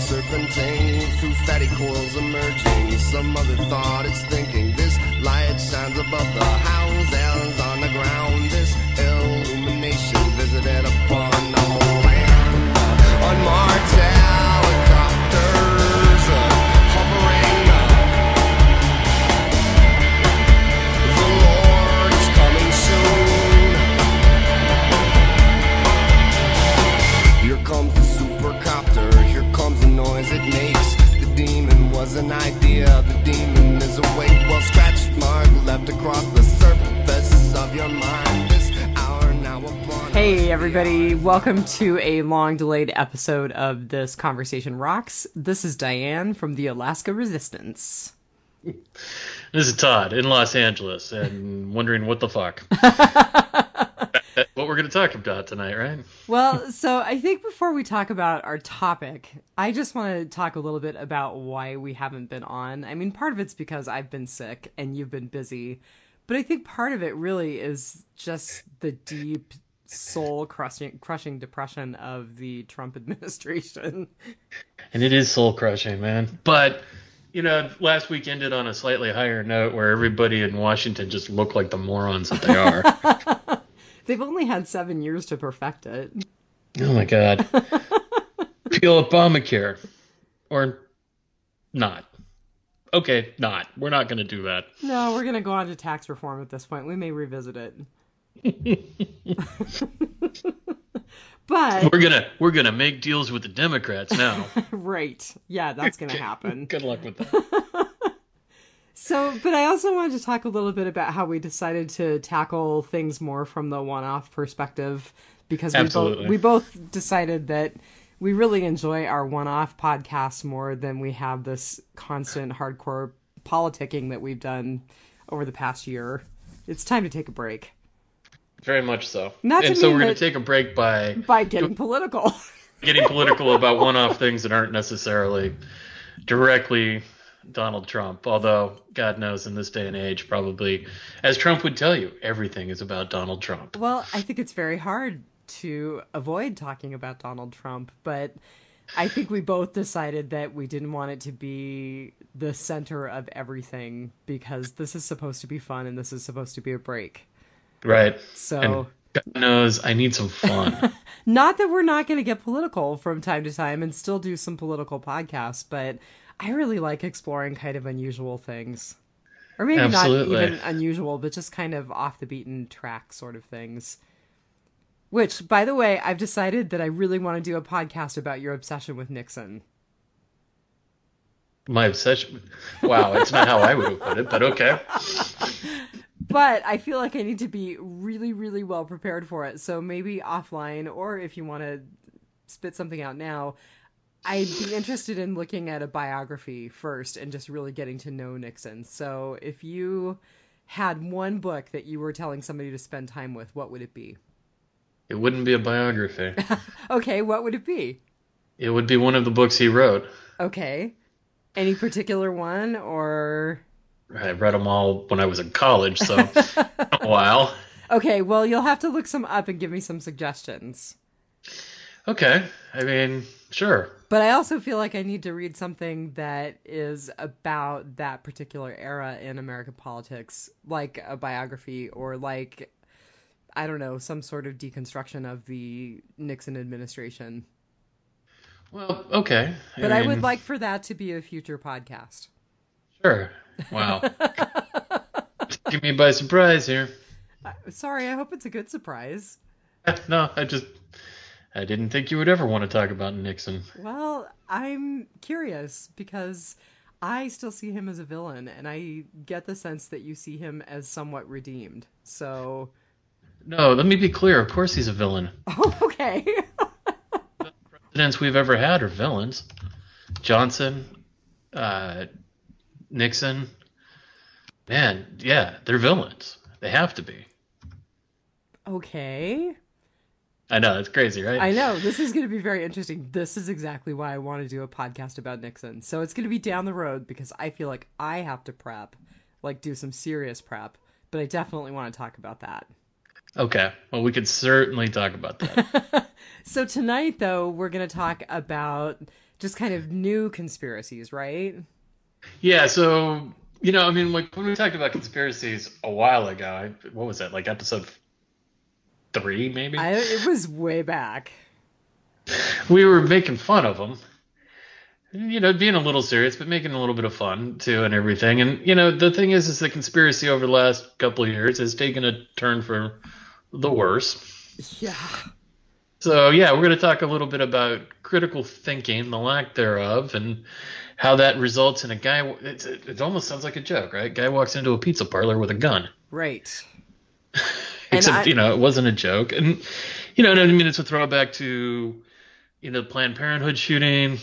serpentine through fatty coils emerging. Some other thought it's thinking. This light shines above the houses on the ground. This illumination visited upon the whole land. Unmarked helicopters hovering. The Lord is coming soon. Here comes the supercopter. Here comes the noise it makes. The demon was an idea. The demon is awake. Well, scratch mark left across the surface of your mind. This hour now upon. Hey everybody, welcome to a long-delayed episode of This Conversation Rocks. This is Diane from the Alaska Resistance. This is Todd in Los Angeles and wondering what the fuck. What we're going to talk about tonight, right? Well, so I think before we talk about our topic, I just want to talk a little bit about why we haven't been on. I mean, part of it's because I've been sick and you've been busy, but I think part of it really is just the deep soul-crushing depression of the Trump administration. And it is soul-crushing, man. But, you know, last week ended on a slightly higher note where everybody in Washington just looked like the morons that they are. They've only had 7 years to perfect it. Oh, my God. Repeal Obamacare. Or not. Okay, not. We're not going to do that. No, we're going to go on to tax reform at this point. We may revisit it. But we're gonna make deals with the Democrats now. Right. Yeah, that's going to happen. Good luck with that. So, but I also wanted to talk a little bit about how we decided to tackle things more from the one-off perspective, because we both decided that we really enjoy our one-off podcasts more than we have this constant hardcore politicking that we've done over the past year. It's time to take a break. Very much so. We're going to take a break by getting political. Getting political about one-off things that aren't necessarily directly Donald Trump, although God knows in this day and age, probably, as Trump would tell you, everything is about Donald Trump. Well, I think it's very hard to avoid talking about Donald Trump, but I think we both decided that we didn't want it to be the center of everything, because this is supposed to be fun and this is supposed to be a break. Right. So and God knows I need some fun. Not that we're not going to get political from time to time and still do some political podcasts, but I really like exploring kind of unusual things. Or maybe Absolutely. Not even unusual, but just kind of off the beaten track sort of things. Which, by the way, I've decided that I really want to do a podcast about your obsession with Nixon. My obsession? Wow, it's not how I would have put it, but okay. But I feel like I need to be really, really well prepared for it. So maybe offline, or if you want to spit something out now, I'd be interested in looking at a biography first and just really getting to know Nixon. So if you had one book that you were telling somebody to spend time with, what would it be? It wouldn't be a biography. Okay, what would it be? It would be one of the books he wrote. Okay. Any particular one, or... I read them all when I was in college, so a while. Okay, well, you'll have to look some up and give me some suggestions. Okay, I mean, sure. But I also feel like I need to read something that is about that particular era in American politics, like a biography or like, I don't know, some sort of deconstruction of the Nixon administration. Well, okay. But I would like for that to be a future podcast. Sure. Wow. Give me by surprise here. Sorry, I hope it's a good surprise. No, I didn't think you would ever want to talk about Nixon. Well, I'm curious because I still see him as a villain, and I get the sense that you see him as somewhat redeemed. So... No, let me be clear. Of course he's a villain. Oh, okay. The presidents we've ever had are villains. Johnson, Nixon. Man, yeah, they're villains. They have to be. Okay. I know, it's crazy, right? I know. This is going to be very interesting. This is exactly why I want to do a podcast about Nixon. So it's going to be down the road because I feel like I have to prep, like do some serious prep. But I definitely want to talk about that. Okay. Well, we could certainly talk about that. So tonight, though, we're going to talk about just kind of new conspiracies, right? Yeah, so, I mean, like when we talked about conspiracies a while ago, what was that, like episode 3, maybe? It was way back. We were making fun of them. Being a little serious, but making a little bit of fun too and everything. And, the thing is the conspiracy over the last couple of years has taken a turn for the worse. Yeah. So, yeah, we're going to talk a little bit about critical thinking, the lack thereof, and how that results in a guy. It almost sounds like a joke, right? Guy walks into a pizza parlor with a gun. Right. Except, it wasn't a joke. And, what I mean? It's a throwback to, the Planned Parenthood shooting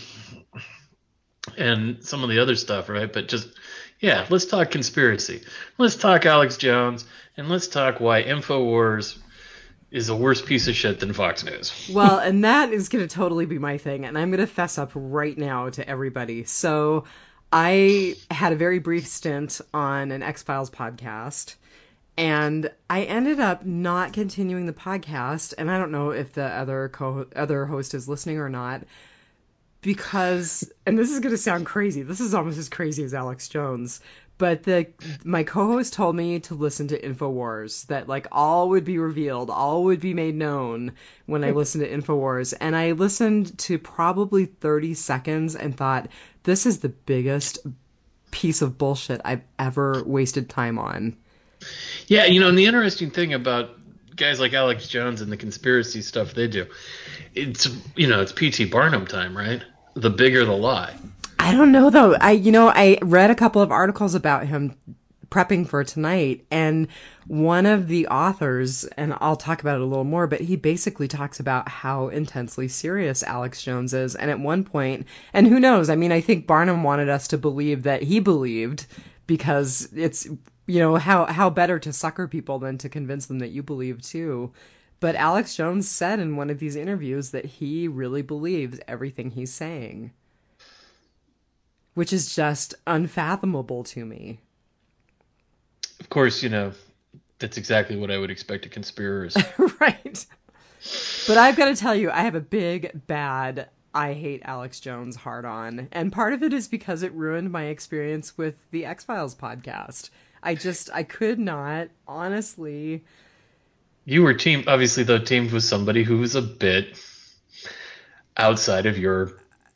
and some of the other stuff, right? But just, yeah, let's talk conspiracy. Let's talk Alex Jones, and let's talk why InfoWars is a worse piece of shit than Fox News. Well, and that is going to totally be my thing, and I'm going to fess up right now to everybody. So I had a very brief stint on an X-Files podcast, and I ended up not continuing the podcast, and I don't know if the other host is listening or not, because, and this is going to sound crazy, this is almost as crazy as Alex Jones, but my co-host told me to listen to InfoWars, that like all would be revealed, all would be made known when I listened to InfoWars. And I listened to probably 30 seconds and thought, this is the biggest piece of bullshit I've ever wasted time on. Yeah, and the interesting thing about guys like Alex Jones and the conspiracy stuff they do, it's P.T. Barnum time, right? The bigger the lie. I don't know though. I read a couple of articles about him prepping for tonight, and one of the authors, and I'll talk about it a little more, but he basically talks about how intensely serious Alex Jones is. And at one point, and who knows, I mean, I think Barnum wanted us to believe that he believed, because it's, how better to sucker people than to convince them that you believe too. But Alex Jones said in one of these interviews that he really believes everything he's saying, which is just unfathomable to me. Of course, that's exactly what I would expect of conspirators. Right. But I've got to tell you, I have a big, bad, I hate Alex Jones hard on. And part of it is because it ruined my experience with the X-Files podcast. I could not, honestly. You were teamed with somebody who was a bit outside of your...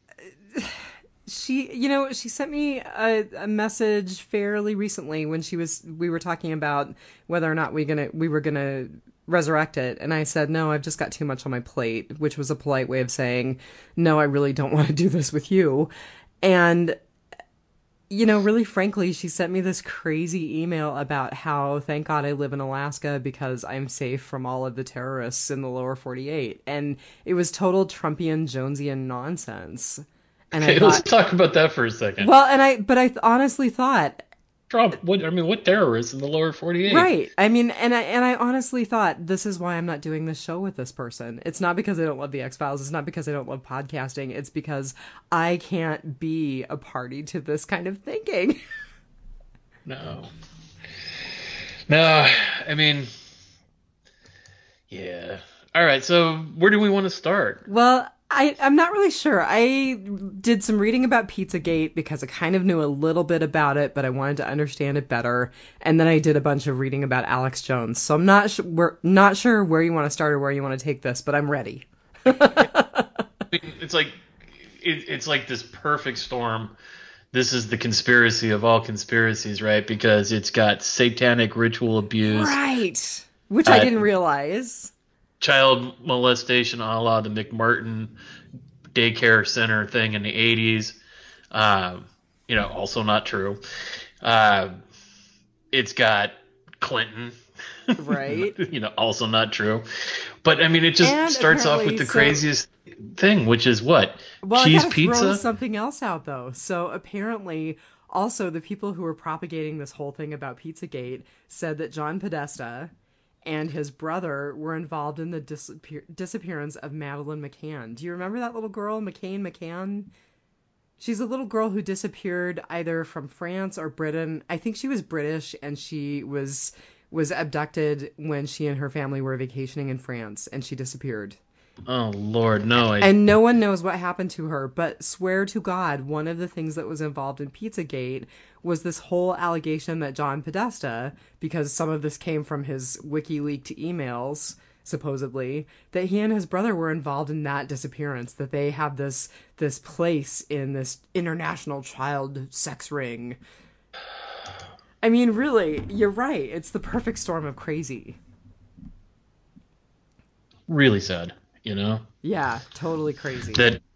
She sent me a message fairly recently when we were talking about whether or not we were gonna resurrect it, and I said, no, I've just got too much on my plate, which was a polite way of saying, no, I really don't want to do this with you. And really frankly, she sent me this crazy email about how, thank God I live in Alaska because I'm safe from all of the terrorists in the lower 48. And it was total Trumpian, Jonesian nonsense. And okay, let's talk about that for a second. Well, but I honestly thought, Trump, what terrorists in the lower 48? Right. I mean, and I honestly thought, this is why I'm not doing this show with this person. It's not because I don't love the X-Files. It's not because I don't love podcasting. It's because I can't be a party to this kind of thinking. No, I mean, yeah. All right, so where do we want to start? Well, I'm not really sure. I did some reading about Pizzagate because I kind of knew a little bit about it, but I wanted to understand it better. And then I did a bunch of reading about Alex Jones. So I'm not sure where you want to start or where you want to take this, but I'm ready. It's like this perfect storm. This is the conspiracy of all conspiracies, right? Because it's got satanic ritual abuse. Right. Which I didn't realize. Child molestation a la the McMartin daycare center thing in the 80s. Also not true. It's got Clinton. Right. Also not true. But, I mean, it just starts off with the craziest thing, which is what? Well, cheese I gotta pizza? throw something else out, though. So apparently, also, the people who were propagating this whole thing about Pizzagate said that John Podesta and his brother were involved in the disappearance of Madeleine McCann. Do you remember that little girl, McCann? She's a little girl who disappeared either from France or Britain. I think she was British, and she was abducted when she and her family were vacationing in France, and she disappeared. Oh, Lord, no. And no one knows what happened to her, but swear to God, one of the things that was involved in Pizzagate was this whole allegation that John Podesta, because some of this came from his WikiLeaked emails, supposedly, that he and his brother were involved in that disappearance, that they have this place in this international child sex ring. I mean, really, you're right. It's the perfect storm of crazy. Really sad, you know? Yeah, totally crazy.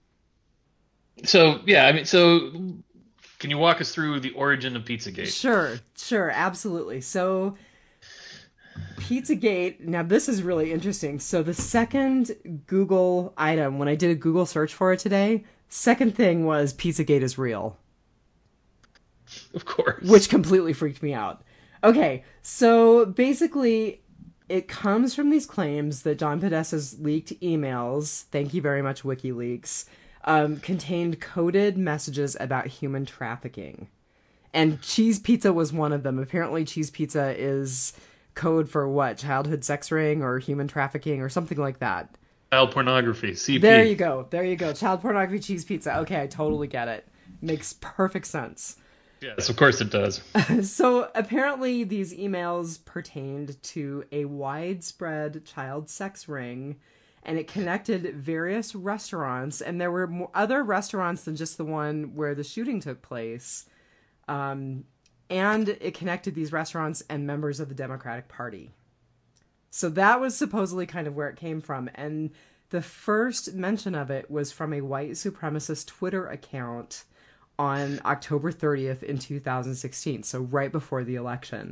So can you walk us through the origin of Pizzagate? Sure, absolutely. So Pizzagate, now this is really interesting. So the second Google item, when I did a Google search for it today, second thing was Pizzagate is real. Of course. Which completely freaked me out. Okay, so basically it comes from these claims that John Podesta's leaked emails, thank you very much WikiLeaks, contained coded messages about human trafficking. And cheese pizza was one of them. Apparently cheese pizza is code for what? Childhood sex ring or human trafficking or something like that. Child pornography, CP. There you go. Child pornography cheese pizza. Okay, I totally get it. Makes perfect sense. Yes, of course it does. So apparently these emails pertained to a widespread child sex ring, and it connected various restaurants, and there were other restaurants than just the one where the shooting took place. And it connected these restaurants and members of the Democratic Party. So that was supposedly kind of where it came from. And the first mention of it was from a white supremacist Twitter account on October 30th in 2016, so right before the election.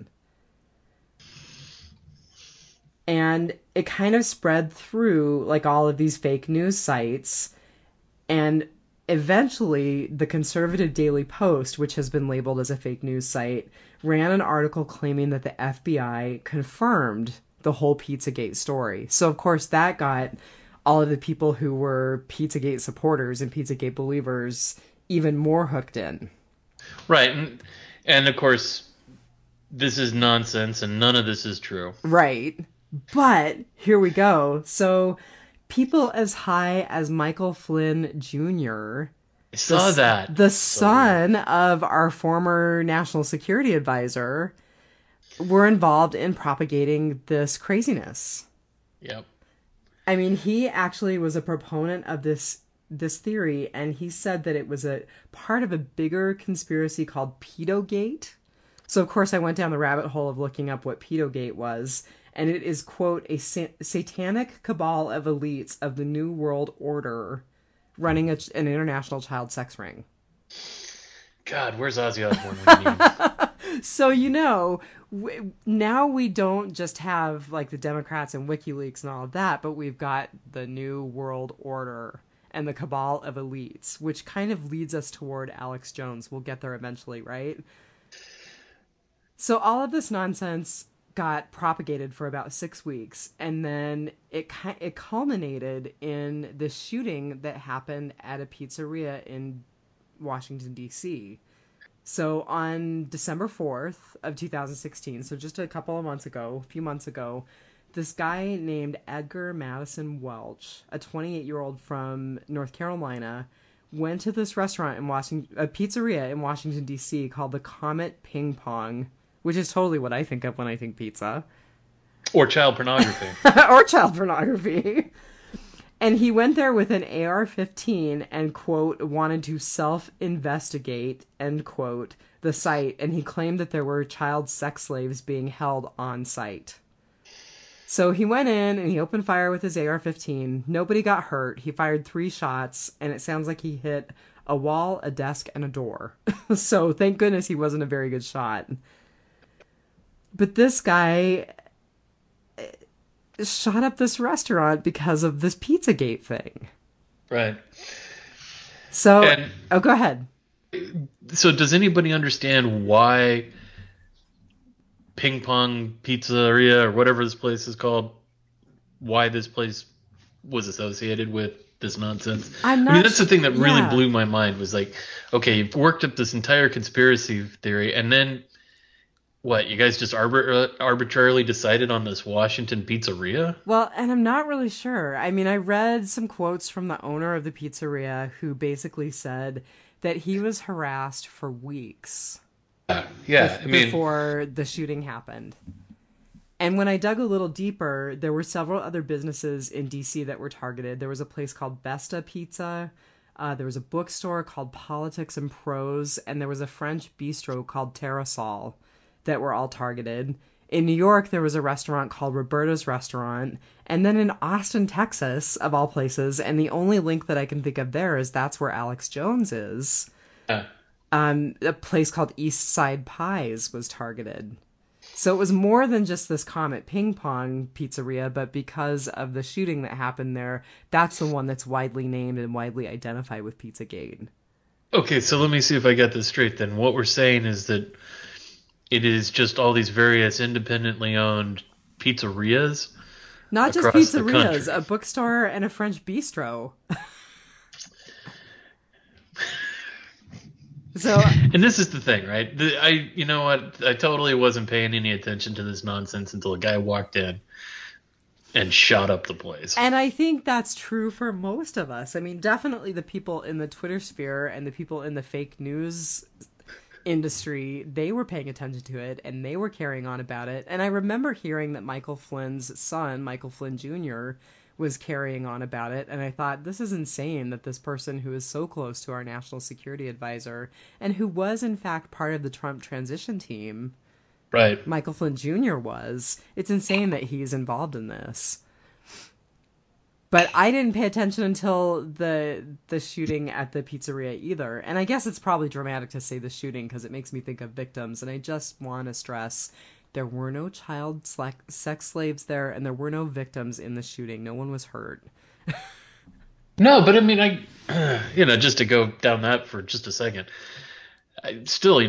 And it kind of spread through like all of these fake news sites, and eventually the conservative Daily Post, which has been labeled as a fake news site, ran an article claiming that the FBI confirmed the whole Pizzagate story. So of course that got all of the people who were Pizzagate supporters and Pizzagate believers even more hooked in. Right. And of course, this is nonsense and none of this is true. Right. But here we go. So people as high as Michael Flynn Jr., I saw that. The son of our former national security advisor, were involved in propagating this craziness. Yep. I mean, he actually was a proponent of this theory, and he said that it was a part of a bigger conspiracy called Pedogate. So of course I went down the rabbit hole of looking up what Pedogate was, and it is, quote, a satanic cabal of elites of the New World Order running an international child sex ring. God, where's Ozzy Osbourne when you need? So, now we don't just have like the Democrats and WikiLeaks and all of that, but we've got the New World Order and the cabal of elites, which kind of leads us toward Alex Jones. We'll get there eventually, right? So all of this nonsense got propagated for about 6 weeks, and then it culminated in this shooting that happened at a pizzeria in Washington, D.C. So on December 4th of 2016, so just a few months ago, this guy named Edgar Madison Welch, a 28-year-old from North Carolina, went to this restaurant in a pizzeria in Washington, D.C. called the Comet Ping Pong, which is totally what I think of when I think pizza. Or child pornography. Or child pornography. And he went there with an AR-15 and, quote, wanted to self-investigate, end quote, the site. And he claimed that there were child sex slaves being held on site. So he went in and he opened fire with his AR-15. Nobody got hurt. He fired 3 shots, and it sounds like he hit a wall, a desk, and a door. So thank goodness he wasn't a very good shot. But this guy shot up this restaurant because of this Pizzagate thing. Right. So, go ahead. So does anybody understand why Ping Pong Pizzeria, or whatever this place is called, why this place was associated with this nonsense? I mean, that's the thing that really blew my mind, was like, okay, you've worked up this entire conspiracy theory, and then What, you guys just arbitrarily decided on this Washington pizzeria? Well, and I'm not really sure. I mean, I read some quotes from the owner of the pizzeria who basically said that he was harassed for weeks. Before the shooting happened. And when I dug a little deeper, there were several other businesses in DC that were targeted. There was a place called Besta Pizza. There was a bookstore called Politics and Prose, and there was a French bistro called Terrasol that were all targeted. In New York, there was a restaurant called Roberta's Restaurant. And then in Austin, Texas, of all places, and the only link that I can think of there is that's where Alex Jones is. A place called East Side Pies was targeted. So it was more than just this Comet Ping Pong pizzeria, but because of the shooting that happened there, that's the one that's widely named and widely identified with Pizzagate. Okay, so let me see if I get this straight then. What we're saying is that it is just all these various independently owned pizzerias? Not just pizzerias, a bookstore and a French bistro. So, and this is the thing, right? You know what? I totally wasn't paying any attention to this nonsense until a guy walked in and shot up the place. And I think that's true for most of us. I mean, definitely the people in the Twitter sphere and the people in the fake news industry, they were paying attention to it and they were carrying on about it. And I remember hearing that Michael Flynn's son, Michael Flynn Jr., was carrying on about it, and I thought, this is insane that this person who is so close to our national security advisor and who was in fact part of the Trump transition team, right, Michael Flynn Jr. was, it's insane that he's involved in this. But I didn't pay attention until the shooting at the pizzeria either, and I guess it's probably dramatic to say the shooting because it makes me think of victims, and I just want to stress there were no child sex slaves there, and there were no victims in the shooting. No one was hurt. No, but I mean, just to go down that for just a second, still,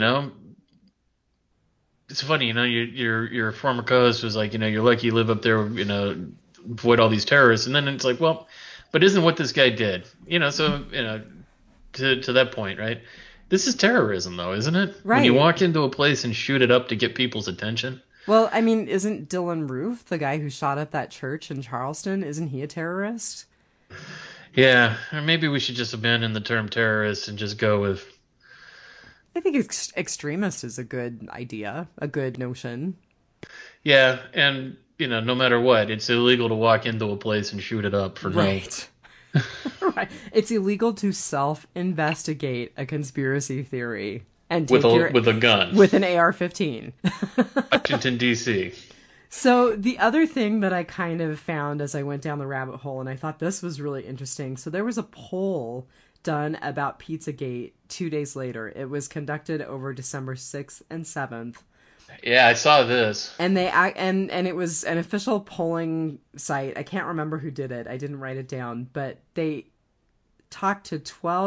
it's funny, your former co-host was like, you're lucky you live up there, avoid all these terrorists, and then it's like, well, but isn't what this guy did, so, to that point, right? This is terrorism, though, isn't it? Right. When you walk into a place and shoot it up to get people's attention. Well, I mean, isn't Dylan Roof, the guy who shot up that church in Charleston, isn't he a terrorist? Yeah, or maybe we should just abandon the term terrorist and just go with... I think extremist is a good idea, a good notion. Yeah, and, no matter what, it's illegal to walk into a place and shoot it up for right. Right. It's illegal to self-investigate a conspiracy theory and take with a gun. With an AR-15. Washington, D.C. So the other thing that I kind of found as I went down the rabbit hole, and I thought this was really interesting. So there was a poll done about Pizzagate 2 days later. It was conducted over December 6th and 7th. Yeah, I saw this. And and it was an official polling site. I can't remember who did it. I didn't write it down, but they talked to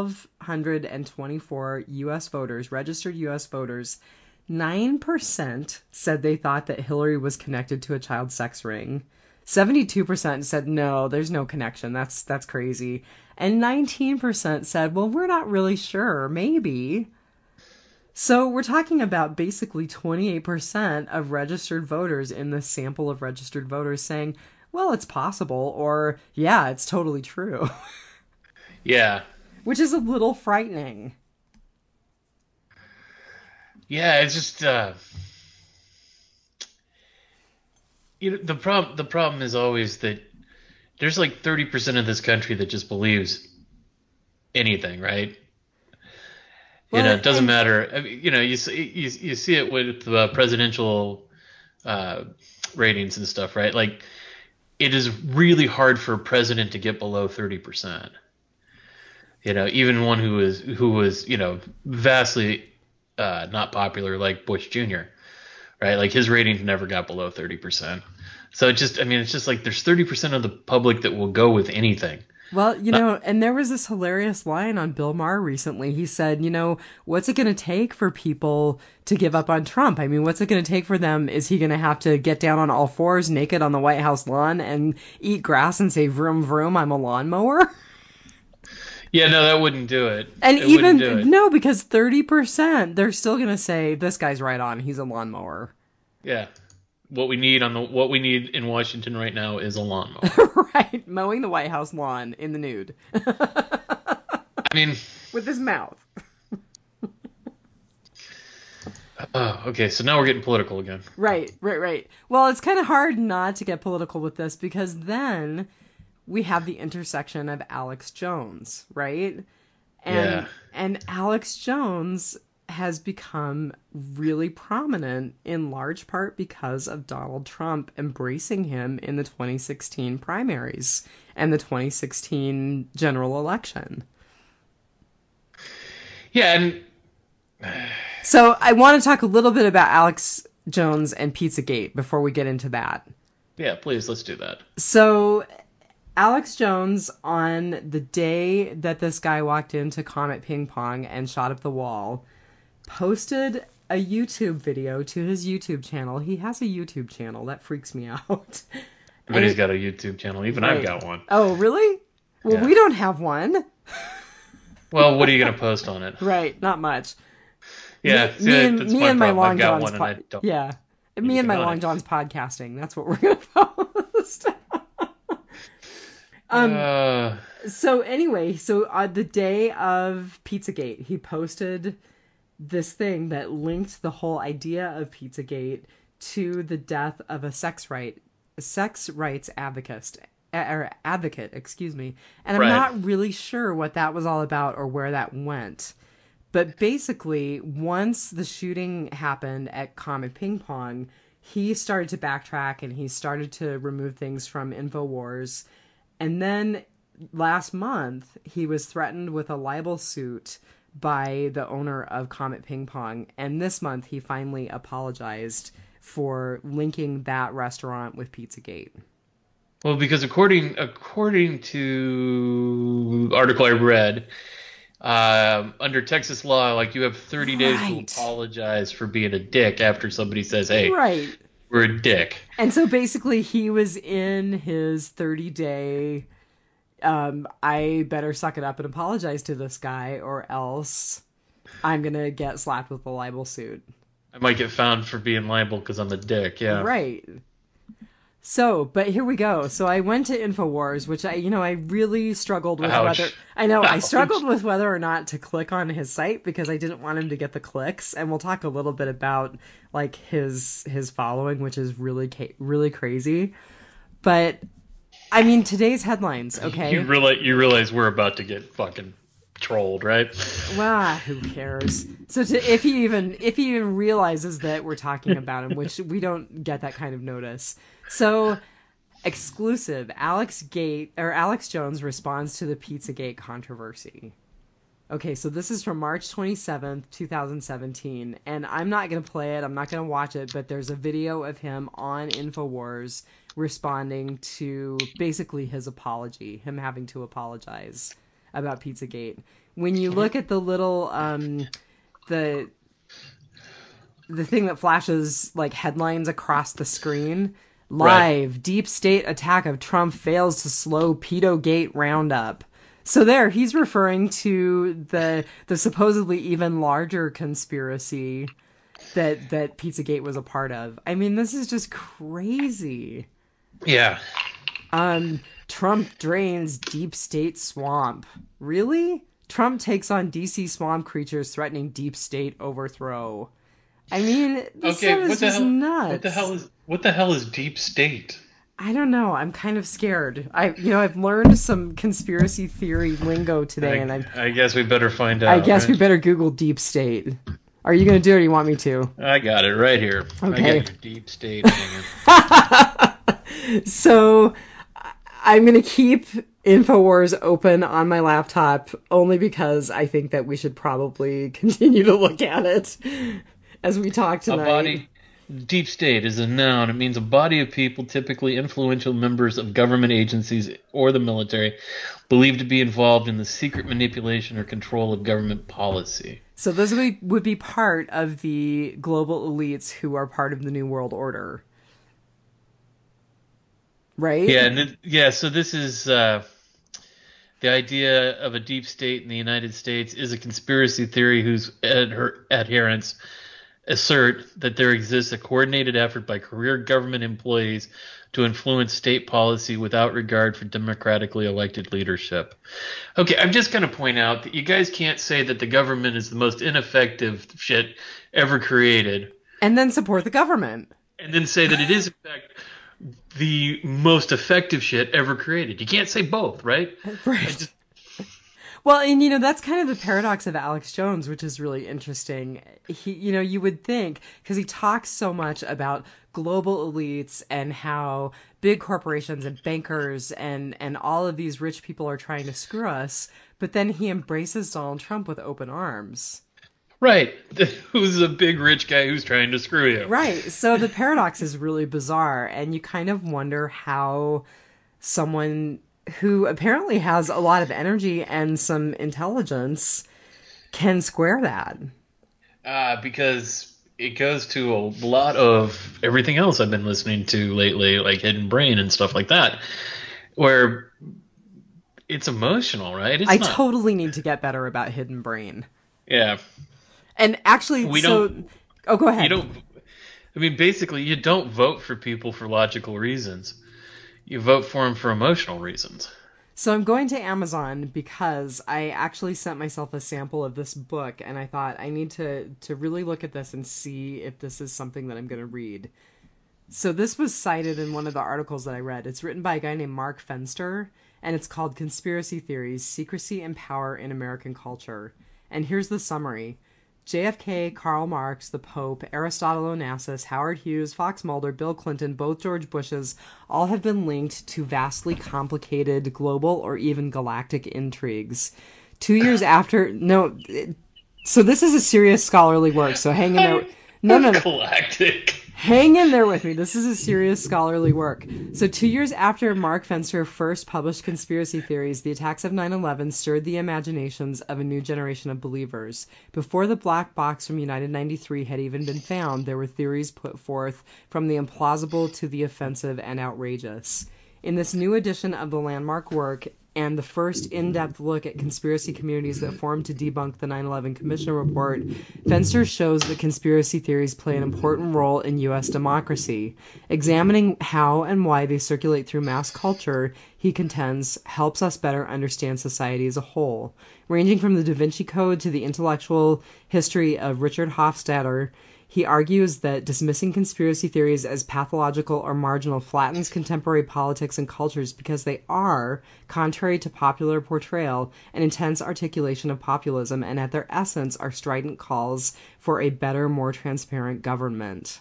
1,224 U.S. voters, registered U.S. voters. 9% said they thought that Hillary was connected to a child sex ring. 72% said, no, there's no connection. That's crazy. And 19% said, well, we're not really sure. Maybe. So we're talking about basically 28% of registered voters in this sample of registered voters saying, well, it's possible, or, yeah, it's totally true. Yeah. Which is a little frightening. Yeah, it's just the problem is always that there's like 30% of this country that just believes anything, right? Well, it doesn't matter. I mean, you see it with the presidential ratings and stuff, right? Like, it is really hard for a president to get below 30%. Even one who was vastly not popular, like Bush Jr., right? Like, his ratings never got below 30%. So it's just like there's 30% of the public that will go with anything. Well, and there was this hilarious line on Bill Maher recently. He said, what's it going to take for people to give up on Trump? I mean, what's it going to take for them? Is he going to have to get down on all fours naked on the White House lawn and eat grass and say, vroom, vroom, I'm a lawnmower? Yeah, no, that wouldn't do it. And no, because 30%, they're still going to say, this guy's right on. He's a lawnmower. Yeah. What we need in Washington right now is a lawnmower. Right, mowing the White House lawn in the nude. I mean, with his mouth. Okay, so now we're getting political again. Right. Well, it's kind of hard not to get political with this because then we have the intersection of Alex Jones, right? And Alex Jones has become really prominent in large part because of Donald Trump embracing him in the 2016 primaries and the 2016 general election. Yeah, and so I want to talk a little bit about Alex Jones and Pizzagate before we get into that. Yeah, please, let's do that. So Alex Jones, on the day that this guy walked into Comet Ping Pong and shot up the wall, posted a YouTube video to his YouTube channel. He has a YouTube channel. That freaks me out. Everybody's got a YouTube channel. Even right. I've got one. Oh, really? Well, yeah. We don't have one. Well, what are you going to post on it? Right, not much. Yeah, me and my Long John's me and my Long John's podcasting. That's what we're going to post. So anyway, the day of Pizzagate, he posted this thing that linked the whole idea of Pizzagate to the death of a sex rights advocate, excuse me. And I'm not really sure what that was all about or where that went. But basically, once the shooting happened at Comet Ping Pong, he started to backtrack and he started to remove things from InfoWars. And then last month, he was threatened with a libel suit by the owner of Comet Ping Pong. And this month, he finally apologized for linking that restaurant with Pizzagate. Well, because according to article I read, under Texas law, like you have 30 days to apologize for being a dick after somebody says, "Hey, we're a dick." And so basically, he was in his 30-day. I better suck it up and apologize to this guy, or else I'm gonna get slapped with a libel suit. I might get found for being liable because I'm a dick. Yeah. Right. So, but here we go. So I went to InfoWars, which I really struggled with I struggled with whether or not to click on his site because I didn't want him to get the clicks. And we'll talk a little bit about like his following, which is really crazy. But I mean, today's headlines. Okay, you realize we're about to get fucking trolled, right? Well, who cares? So if he even realizes that we're talking about him, which we don't get that kind of notice. So, exclusive, Alex Jones responds to the Pizzagate controversy. Okay, so this is from March 27th, 2017, and I'm not going to play it, I'm not going to watch it, but there's a video of him on InfoWars responding to basically his apology, him having to apologize about Pizzagate. When you look at the little, the thing that flashes like headlines across the screen... Live, Deep State attack of Trump fails to slow Pedogate roundup. So there, he's referring to the supposedly even larger conspiracy that Pizzagate was a part of. I mean, this is just crazy. Yeah. Trump drains Deep State swamp. Really? Trump takes on DC swamp creatures threatening Deep State overthrow. I mean, this stuff is just nuts. What the hell is Deep State? I don't know. I'm kind of scared. I've learned some conspiracy theory lingo today, I guess we better find out. I guess we better Google Deep State. Are you going to do it, or do you want me to? I got it right here. Okay. I got your Deep State. So I'm going to keep InfoWars open on my laptop only because I think that we should probably continue to look at it as we talk tonight. Deep State is a noun. It means a body of people, typically influential members of government agencies or the military, believed to be involved in the secret manipulation or control of government policy. So those would be part of the global elites who are part of the New World Order. Right? Yeah, so this is... the idea of a deep state in the United States is a conspiracy theory whose adherents assert that there exists a coordinated effort by career government employees to influence state policy without regard for democratically elected leadership. Okay, I'm just going to point out that you guys can't say that the government is the most ineffective shit ever created. And then support the government. And then say that it is, in fact, the most effective shit ever created. You can't say both, right? Right. Well, and that's kind of the paradox of Alex Jones, which is really interesting. He, you would think, because he talks so much about global elites and how big corporations and bankers and all of these rich people are trying to screw us, but then he embraces Donald Trump with open arms. Right. Who's a big rich guy who's trying to screw you. Right. So the paradox is really bizarre, and you kind of wonder how someone who apparently has a lot of energy and some intelligence can square that. Because it goes to a lot of everything else I've been listening to lately, like Hidden Brain and stuff like that, where it's emotional, right? I totally need to get better about Hidden Brain. Yeah. And actually, oh, go ahead. Basically, you don't vote for people for logical reasons. You vote for them for emotional reasons. So I'm going to Amazon because I actually sent myself a sample of this book, and I thought I need to really look at this and see if this is something that I'm going to read. So this was cited in one of the articles that I read. It's written by a guy named Mark Fenster, and it's called Conspiracy Theories, Secrecy and Power in American Culture. And here's the summary. JFK, Karl Marx, the Pope, Aristotle Onassis, Howard Hughes, Fox Mulder, Bill Clinton, both George Bushes, all have been linked to vastly complicated global or even galactic intrigues. 2 years after... No, so this is a serious scholarly work, so hang in there... No. Galactic. Hang in there with me. This is a serious scholarly work. So 2 years after Mark Fenster first published Conspiracy Theories, the attacks of 9/11 stirred the imaginations of a new generation of believers. Before the black box from United 93 had even been found, there were theories put forth from the implausible to the offensive and outrageous. In this new edition of the landmark work, and the first in-depth look at conspiracy communities that formed to debunk the 9/11 Commission report, Fenster shows that conspiracy theories play an important role in U.S. democracy. Examining how and why they circulate through mass culture, he contends, helps us better understand society as a whole. Ranging from the Da Vinci Code to the intellectual history of Richard Hofstadter, he argues that dismissing conspiracy theories as pathological or marginal flattens contemporary politics and cultures because they are, contrary to popular portrayal, an intense articulation of populism, and at their essence are strident calls for a better, more transparent government.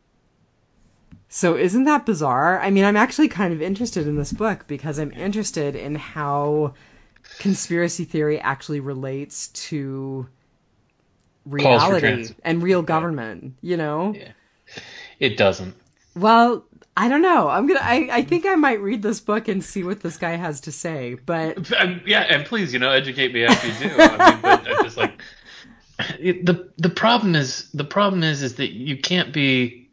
So isn't that bizarre? I mean, I'm actually kind of interested in this book because I'm interested in how conspiracy theory actually relates to reality and real government, Yeah. It doesn't. Well, I don't know. I think I might read this book and see what this guy has to say, but yeah, and please, educate me after you do. But I just like the problem is that you can't be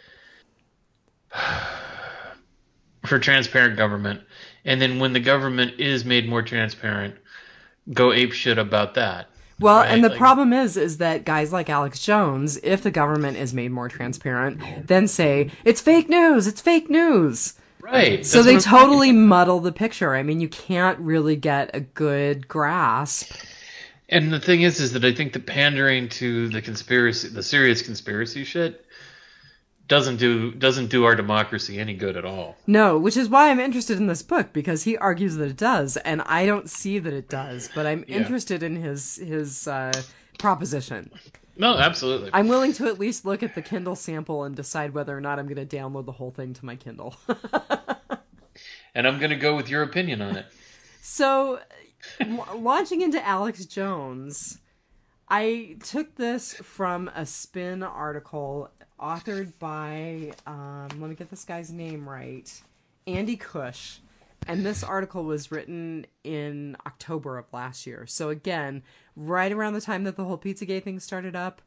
for transparent government, and then when the government is made more transparent, go ape shit about that. Well, right? And the problem is that guys like Alex Jones, if the government is made more transparent, then say, it's fake news, it's fake news. Right. So they totally muddle the picture. I mean, you can't really get a good grasp. And the thing is that I think the pandering to the serious conspiracy shit, doesn't do our democracy any good at all. No, which is why I'm interested in this book, because he argues that it does, and I don't see that it does, but I'm interested in his proposition. No, absolutely. I'm willing to at least look at the Kindle sample and decide whether or not I'm going to download the whole thing to my Kindle. And I'm going to go with your opinion on it. So, launching into Alex Jones, I took this from a Spin article authored by, let me get this guy's name right, Andy Cush. And this article was written in October of last year. So again, right around the time that the whole Pizzagate thing started up,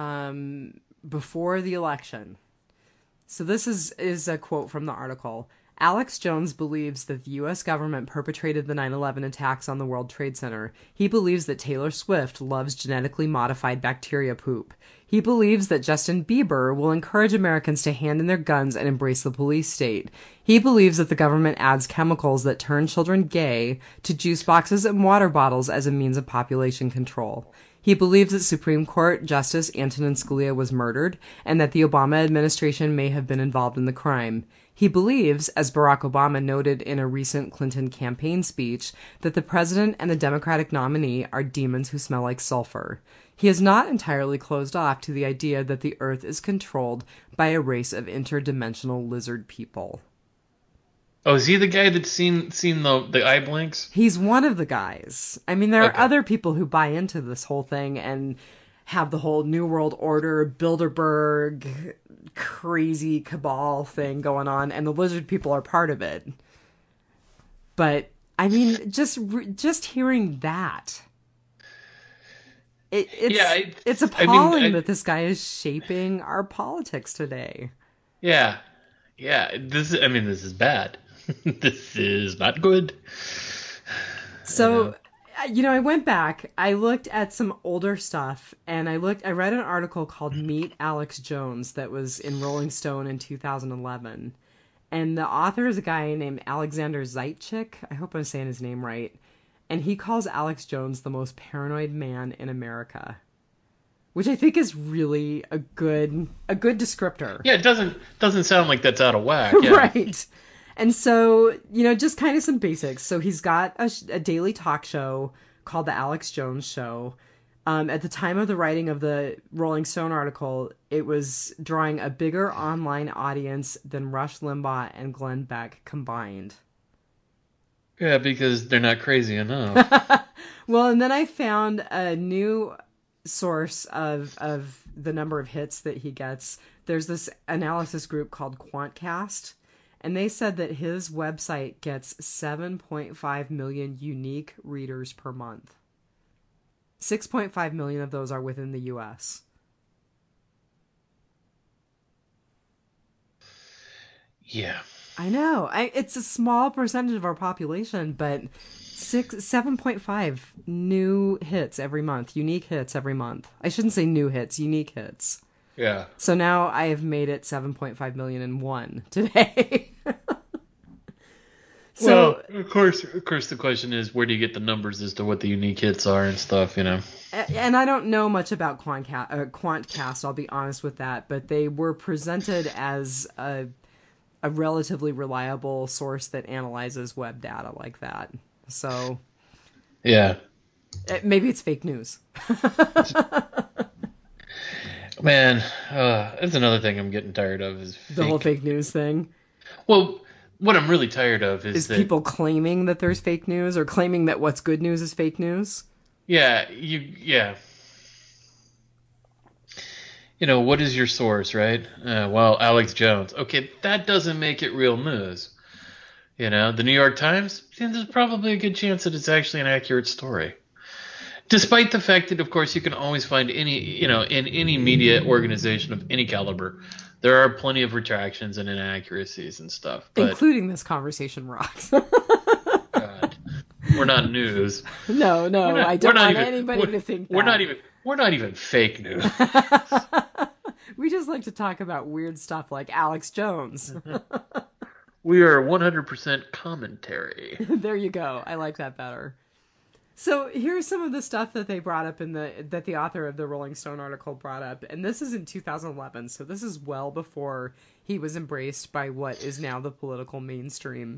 before the election. So this is a quote from the article. Alex Jones believes that the U.S. government perpetrated the 9/11 attacks on the World Trade Center. He believes that Taylor Swift loves genetically modified bacteria poop. He believes that Justin Bieber will encourage Americans to hand in their guns and embrace the police state. He believes that the government adds chemicals that turn children gay to juice boxes and water bottles as a means of population control. He believes that Supreme Court Justice Antonin Scalia was murdered and that the Obama administration may have been involved in the crime. He believes, as Barack Obama noted in a recent Clinton campaign speech, that the president and the Democratic nominee are demons who smell like sulfur. He is not entirely closed off to the idea that the Earth is controlled by a race of interdimensional lizard people. Oh, is he the guy that's seen the eye blinks? He's one of the guys. I mean, there are other people who buy into this whole thing and have the whole New World Order, Bilderberg, crazy cabal thing going on, and the lizard people are part of it. But, I mean, just hearing that... It's appalling that this guy is shaping our politics today. Yeah. This is bad. This is not good. So, I went back. I looked at some older stuff, and I read an article called Meet Alex Jones that was in Rolling Stone in 2011. And the author is a guy named Alexander Zaitchik. I hope I'm saying his name right. And he calls Alex Jones the most paranoid man in America, which I think is really a good descriptor. Yeah, it doesn't sound like that's out of whack. Yeah. Right. And so, just kind of some basics. So he's got a daily talk show called The Alex Jones Show. At the time of the writing of the Rolling Stone article, it was drawing a bigger online audience than Rush Limbaugh and Glenn Beck combined. Yeah, because they're not crazy enough. Well, and then I found a new source of the number of hits that he gets. There's this analysis group called Quantcast, and they said that his website gets 7.5 million unique readers per month. 6.5 million of those are within the U.S. Yeah. I know. It's a small percentage of our population, but 7.5 new hits every month. Unique hits every month. I shouldn't say new hits, unique hits. Yeah. So now I have made it 7.5 million and one today. So, well, of course, the question is, where do you get the numbers as to what the unique hits are and stuff, And I don't know much about Quantcast, I'll be honest with that, but they were presented as a relatively reliable source that analyzes web data like that. So, yeah, maybe it's fake news. Man, that's another thing I'm getting tired of is the whole fake news thing. Well, what I'm really tired of is that people claiming that there's fake news or claiming that what's good news is fake news. Yeah, what is your source, right? Well, Alex Jones. Okay, that doesn't make it real news. The New York Times, there's probably a good chance that it's actually an accurate story. Despite the fact that, of course, you can always find in any media organization of any caliber, there are plenty of retractions and inaccuracies and stuff. But, including this conversation rocks. God, we're not news. No, I don't want anybody to think that. We're not even fake news. We just like to talk about weird stuff like Alex Jones. We are 100% commentary. There you go. I like that better. So here's some of the stuff that they brought up that the author of the Rolling Stone article brought up. And this is in 2011. So this is well before he was embraced by what is now the political mainstream.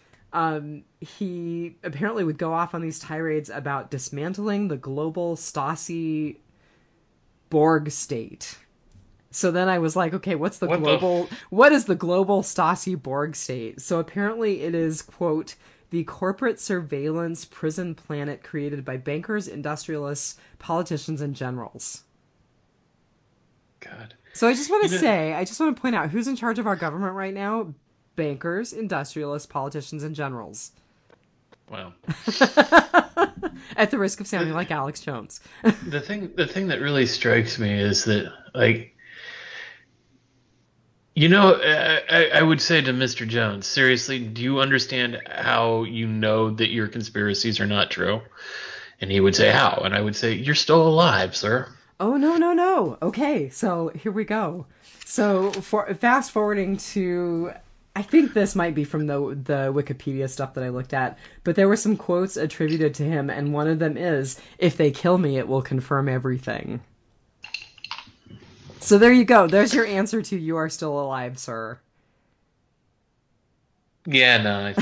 He apparently would go off on these tirades about dismantling the global Stasi Borg state. So then I was like, okay, what is the global Stasi Borg state? So apparently it is, quote, the corporate surveillance prison planet created by bankers, industrialists, politicians, and generals. God. So I just want to point out who's in charge of our government right now. Bankers, industrialists, politicians, and generals. Wow. At the risk of sounding like Alex Jones. The thing that really strikes me is that, like, You know, I would say to Mr. Jones, seriously, do you understand how you know that your conspiracies are not true? And he would say, how? And I would say, you're still alive, sir. Oh, no, no, no. Okay, so here we go. So fast forwarding to, I think this might be from the Wikipedia stuff that I looked at, but there were some quotes attributed to him, and one of them is, "If they kill me, it will confirm everything." So there you go. There's your answer to "You are still alive, sir." Yeah, no.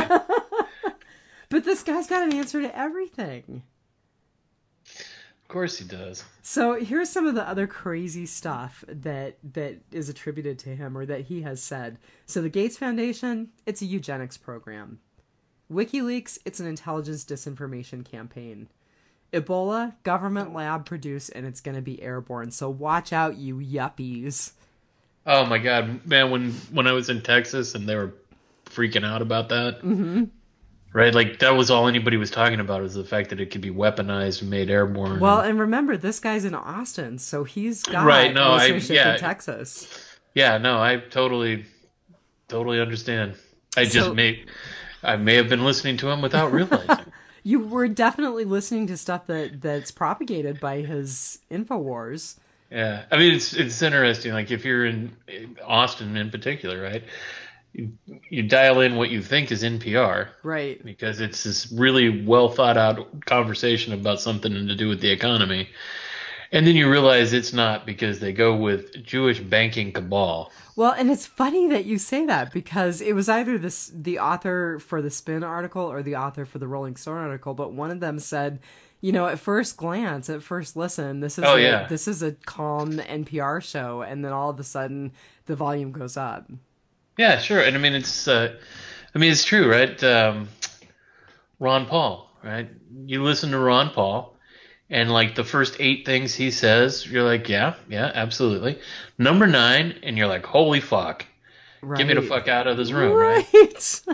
But this guy's got an answer to everything. Of course he does. So here's some of the other crazy stuff that is attributed to him or that he has said. So the Gates Foundation, it's a eugenics program. WikiLeaks, it's an intelligence disinformation campaign. Ebola, government lab produced, and it's going to be airborne. So watch out, you yuppies. Oh my God, man! When I was in Texas and they were freaking out about that, right? Like that was all anybody was talking about was the fact that it could be weaponized and made airborne. Well, and remember, this guy's in Austin, so he's got right. No, listenership in Texas. Yeah, no, I totally understand. I may have been listening to him without realizing. You were definitely listening to stuff that's propagated by his InfoWars. Yeah, I mean it's interesting. Like if you're in Austin in particular, right? You dial in what you think is NPR, right? Because it's this really well thought out conversation about something to do with the economy, and then you realize it's not because they go with Jewish banking cabal. Well, and it's funny that you say that because it was either the author for the Spin article or the author for the Rolling Stone article, but one of them said, at first glance, at first listen, this is a calm NPR show, and then all of a sudden the volume goes up. Yeah, sure, and I mean it's true, right? Ron Paul, right? You listen to Ron Paul. And like the first 8 things he says, you're like, yeah, absolutely. Number 9, and you're like, holy fuck. Right. Get me the fuck out of this room, right?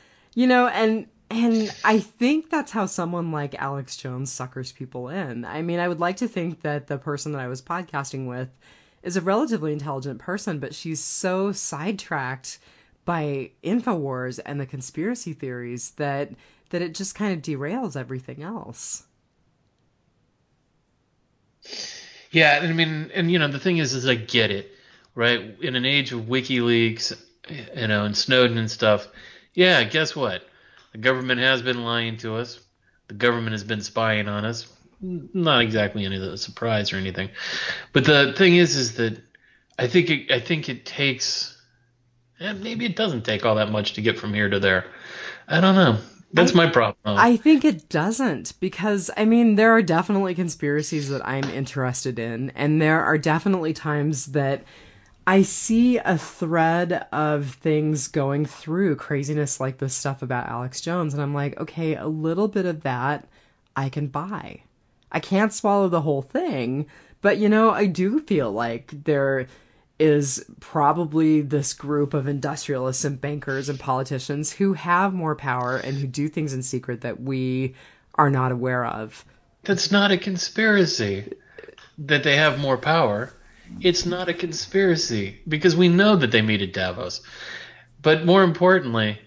And I think that's how someone like Alex Jones suckers people in. I mean, I would like to think that the person that I was podcasting with is a relatively intelligent person, but she's so sidetracked by InfoWars and the conspiracy theories that it just kind of derails everything else. Yeah, I mean, and the thing is I get it, right? In an age of WikiLeaks, and Snowden and stuff, yeah, guess what? The government has been lying to us. The government has been spying on us. Not exactly any of the surprise or anything, but the thing is that I think it takes, maybe it doesn't take all that much to get from here to there. I don't know. That's my problem. I think it doesn't because, I mean, there are definitely conspiracies that I'm interested in, and there are definitely times that I see a thread of things going through craziness like this stuff about Alex Jones, and I'm like, okay, a little bit of that I can buy. I can't swallow the whole thing, but, I do feel like there is probably this group of industrialists and bankers and politicians who have more power and who do things in secret that we are not aware of. That's not a conspiracy that they have more power. It's not a conspiracy because we know that they meet at Davos. But more importantly,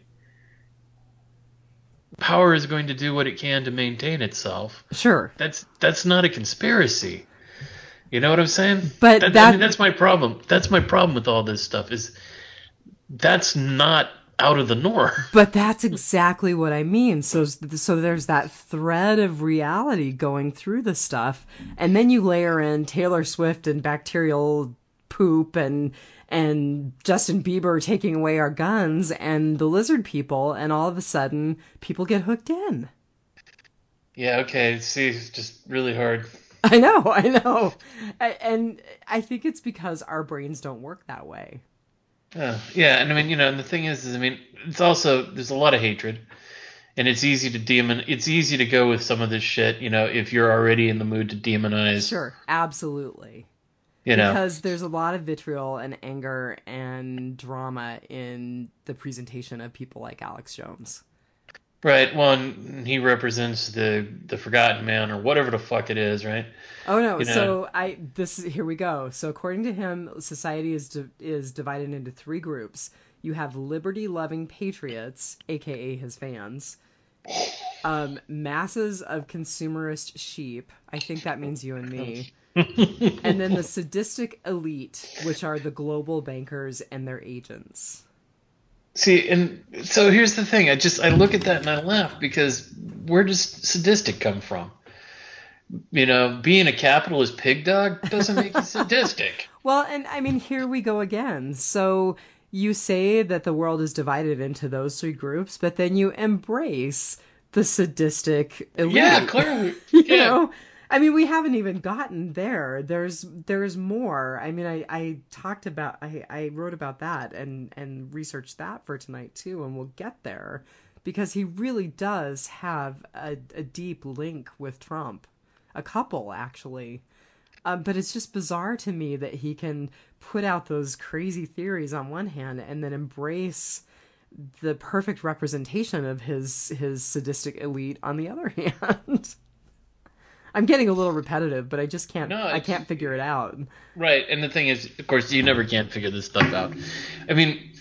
power is going to do what it can to maintain itself. Sure. That's not a conspiracy. You know what I'm saying? But that's my problem. That's my problem with all this stuff is that's not out of the norm. But that's exactly what I mean. So there's that thread of reality going through the stuff, and then you layer in Taylor Swift and bacterial poop and Justin Bieber taking away our guns and the lizard people, and all of a sudden people get hooked in. Yeah, okay. See, it's just really hard. I know. And I think it's because our brains don't work that way. Yeah, and I mean, and the thing is I mean, it's also, there's a lot of hatred, and it's easy to go with some of this shit, if you're already in the mood to demonize. Sure, absolutely. Because there's a lot of vitriol and anger and drama in the presentation of people like Alex Jones. Right. Well, and he represents the forgotten man or whatever the fuck it is, right? Oh no! You know. So here we go. So according to him, society is divided into three groups. You have liberty-loving patriots, aka his fans, masses of consumerist sheep. I think that means you and me. And then the sadistic elite, which are the global bankers and their agents. See, and so here's the thing. I look at that and I laugh because where does sadistic come from? Being a capitalist pig dog doesn't make you sadistic. Well, and I mean, here we go again. So you say that the world is divided into those three groups, but then you embrace the sadistic elite. Yeah, clearly. you know? I mean, we haven't even gotten there. There's more. I mean, I wrote about that and researched that for tonight too, and we'll get there because he really does have a deep link with Trump. A couple, actually. But it's just bizarre to me that he can put out those crazy theories on one hand and then embrace the perfect representation of his sadistic elite on the other hand. I'm getting a little repetitive, but I just can't. I can't figure it out. Right, and the thing is, of course, you never can figure this stuff out. I mean,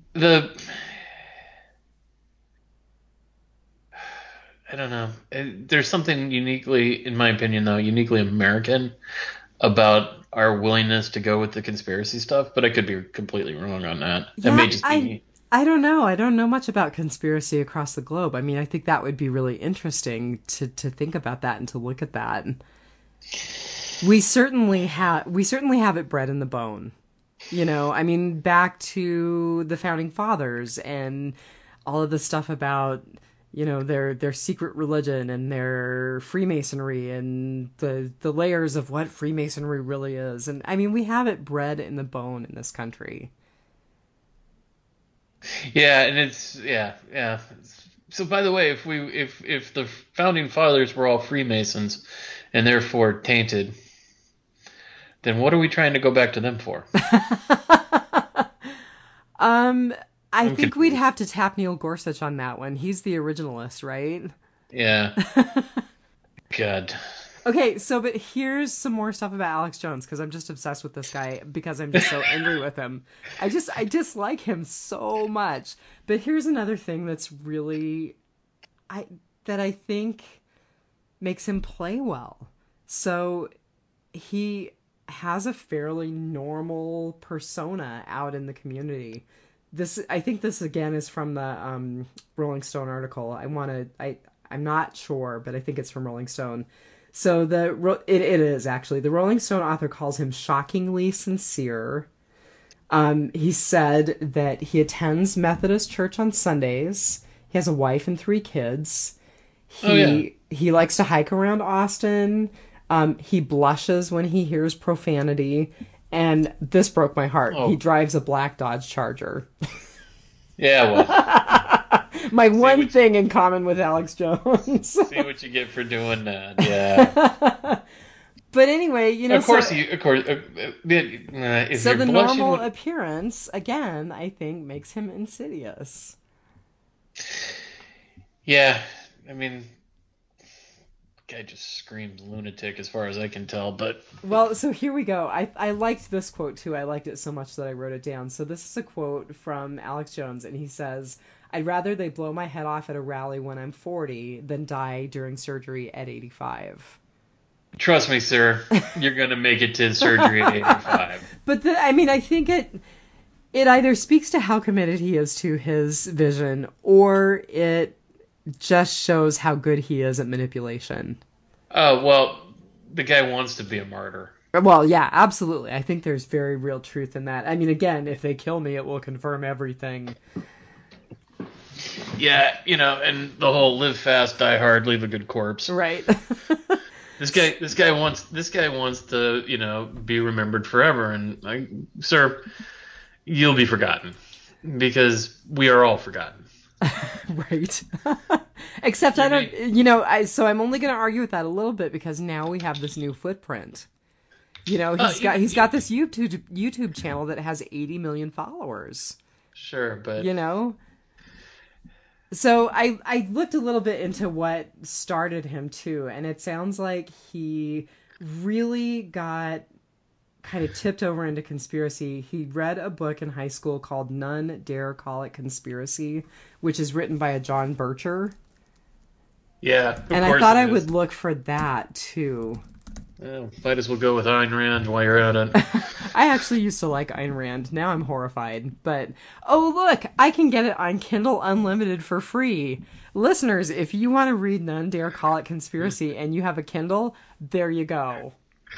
I don't know. There's something uniquely, in my opinion, though, uniquely American about our willingness to go with the conspiracy stuff. But I could be completely wrong on that. Yeah, that may just be. I don't know. I don't know much about conspiracy across the globe. I mean, I think that would be really interesting to think about that and to look at that. We certainly have it bred in the bone. I mean, back to the founding fathers and all of the stuff about their secret religion and their Freemasonry and the layers of what Freemasonry really is. And I mean, we have it bred in the bone in this country. Yeah, and it's yeah. So by the way, if the founding fathers were all Freemasons and therefore tainted, then what are we trying to go back to them for? I think we'd have to tap Neil Gorsuch on that one. He's the originalist, right? Yeah. God. Okay, but here's some more stuff about Alex Jones because I'm just obsessed with this guy because I'm just so angry with him. I dislike him so much. But here's another thing that's really that I think makes him play well. So he has a fairly normal persona out in the community. I think this again is from the Rolling Stone article. I'm not sure, but I think it's from Rolling Stone. So it is actually. The Rolling Stone author calls him shockingly sincere. He said that he attends Methodist church on Sundays. He has a wife and 3 kids. He likes to hike around Austin. He blushes when he hears profanity. And this broke my heart. Oh. He drives a black Dodge Charger. Yeah, well. My one thing in common with Alex Jones. See what you get for doing that. Yeah. But anyway, Of course. So the normal appearance, again, I think, makes him insidious. Yeah. I mean, guy just screams lunatic as far as I can tell, but... Well, so here we go. I liked this quote, too. I liked it so much that I wrote it down. So this is a quote from Alex Jones, and he says, "I'd rather they blow my head off at a rally when I'm 40 than die during surgery at 85. Trust me, sir. You're going to make it to surgery at 85. But, I think it either speaks to how committed he is to his vision, or it just shows how good he is at manipulation. Oh, well, the guy wants to be a martyr. Well, yeah, absolutely. I think there's very real truth in that. I mean, again, if they kill me, it will confirm everything. Yeah, and the whole live fast, die hard, leave a good corpse. Right. This guy wants to, be remembered forever, and sir, you'll be forgotten because we are all forgotten. Right. Except I don't, so I'm only going to argue with that a little bit because now we have this new footprint. He's got this YouTube channel that has 80 million followers. Sure, but So I looked a little bit into what started him too, and it sounds like he really got kind of tipped over into conspiracy. He read a book in high school called None Dare Call It Conspiracy, which is written by a John Bircher. Yeah, and I thought I would look for that too. Well, might as well go with Ayn Rand while you're at it. I actually used to like Ayn Rand. Now I'm horrified. But, oh look, I can get it on Kindle Unlimited for free. Listeners, if you want to read None Dare Call It Conspiracy and you have a Kindle, there you go.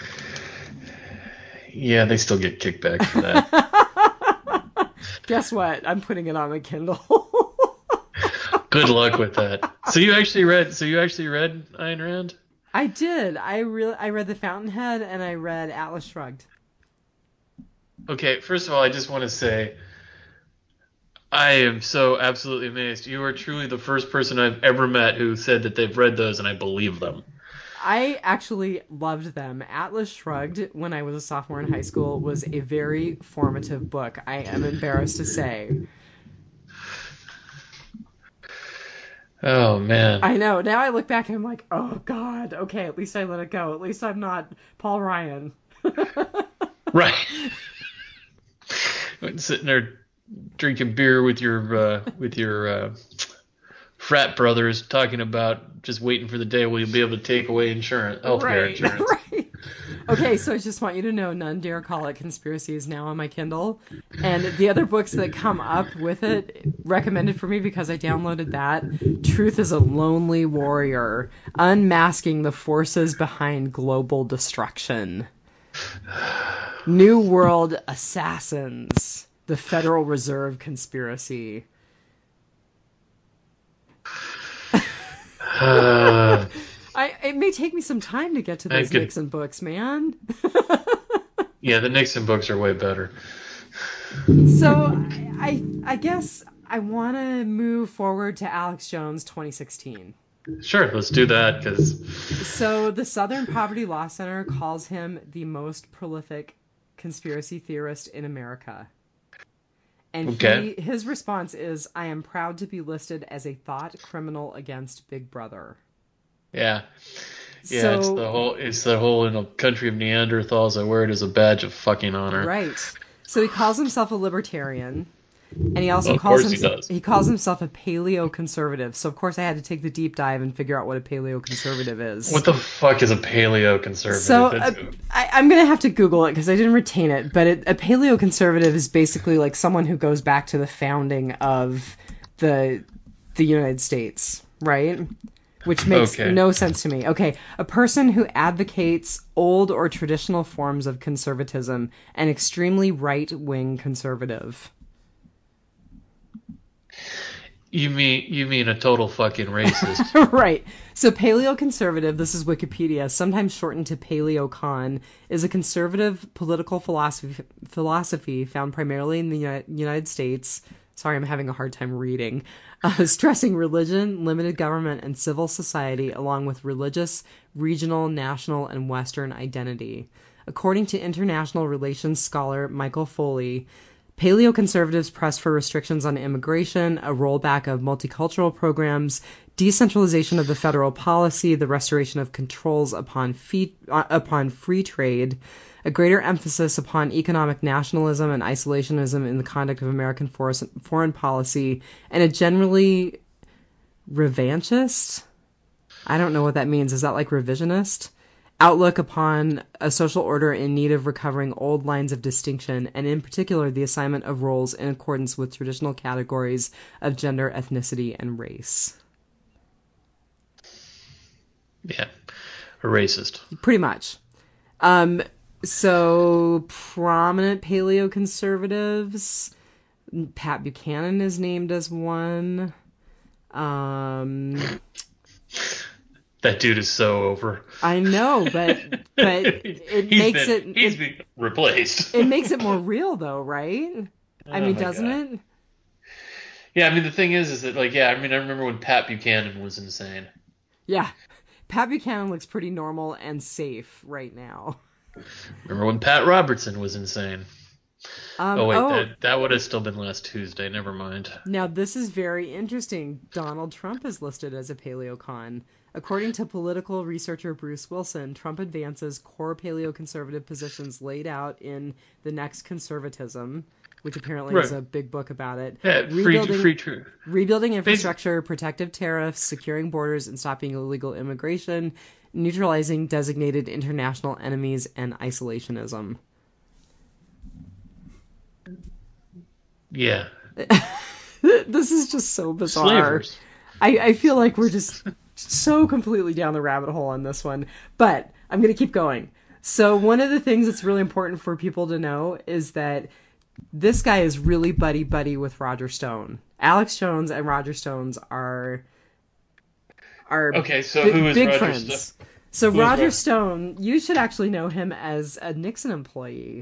Yeah, they still get kickback for that. Guess what? I'm putting it on my Kindle. Good luck with that. So you actually read Ayn Rand? I did. I read The Fountainhead and I read Atlas Shrugged. Okay, first of all, I just want to say I am so absolutely amazed. You are truly the first person I've ever met who said that they've read those, and I believe them. I actually loved them. Atlas Shrugged, when I was a sophomore in high school, was a very formative book, I am embarrassed to say. Oh, man. I know. Now I look back and I'm like, oh, God. Okay, at least I let it go. At least I'm not Paul Ryan. Right. Sitting there drinking beer with your frat brothers, talking about just waiting for the day where you'll be able to take away healthcare insurance. Right. Okay, so I just want you to know None Dare Call It Conspiracy is now on my Kindle. And the other books that come up with it, recommended for me because I downloaded that, Truth is a Lonely Warrior, Unmasking the Forces Behind Global Destruction, New World Assassins, The Federal Reserve Conspiracy. It may take me some time to get to those Nixon books, man. Yeah, the Nixon books are way better. So I guess I want to move forward to Alex Jones 2016. Sure, let's do that. So the Southern Poverty Law Center calls him the most prolific conspiracy theorist in America. And his response is, I am proud to be listed as a thought criminal against Big Brother. Yeah. Yeah, so, it's the whole in a country of Neanderthals, I wear it as a badge of fucking honor. Right. So he calls himself a libertarian. And he also calls himself a paleo-conservative. So, of course, I had to take the deep dive and figure out what a paleo-conservative is. What the fuck is a paleo-conservative? So, I'm going to have to Google it because I didn't retain it. But a paleo-conservative is basically like someone who goes back to the founding of the United States, right? Which makes no sense to me. Okay, a person who advocates old or traditional forms of conservatism, an extremely right-wing conservative. You mean a total fucking racist. Right. So paleoconservative, this is Wikipedia, sometimes shortened to paleocon, is a conservative political philosophy found primarily in the United States. Sorry, I'm having a hard time reading. Stressing religion, limited government, and civil society, along with religious, regional, national, and Western identity. According to international relations scholar Michael Foley, paleoconservatives press for restrictions on immigration, a rollback of multicultural programs, decentralization of the federal policy, the restoration of controls upon free trade, a greater emphasis upon economic nationalism and isolationism in the conduct of American foreign policy, and a generally revanchist? I don't know what that means. Is that like revisionist? Outlook upon a social order in need of recovering old lines of distinction, and in particular the assignment of roles in accordance with traditional categories of gender, ethnicity, and race. Yeah, a racist. Pretty much. So, prominent paleoconservatives, Pat Buchanan is named as one. That dude is so over. I know, but he's been replaced. It makes it more real, though, right? I mean, doesn't it? Yeah, I mean, the thing is that, like, I remember when Pat Buchanan was insane. Yeah, Pat Buchanan looks pretty normal and safe right now. Remember when Pat Robertson was insane. That would have still been last Tuesday. Never mind. Now, this is very interesting. Donald Trump is listed as a paleocon. According to political researcher Bruce Wilson, Trump advances core paleoconservative positions laid out in The Next Conservatism, which apparently is a big book about it. Yeah, rebuilding infrastructure, protective tariffs, securing borders and stopping illegal immigration, neutralizing designated international enemies, and isolationism. Yeah. This is just so bizarre. I feel like we're just so completely down the rabbit hole on this one, but I'm going to keep going. So one of the things that's really important for people to know is that this guy is really buddy with Roger Stone. Alex Jones and Roger Stone are okay. So who is big Roger friends? So Roger Stone, you should actually know him as a Nixon employee.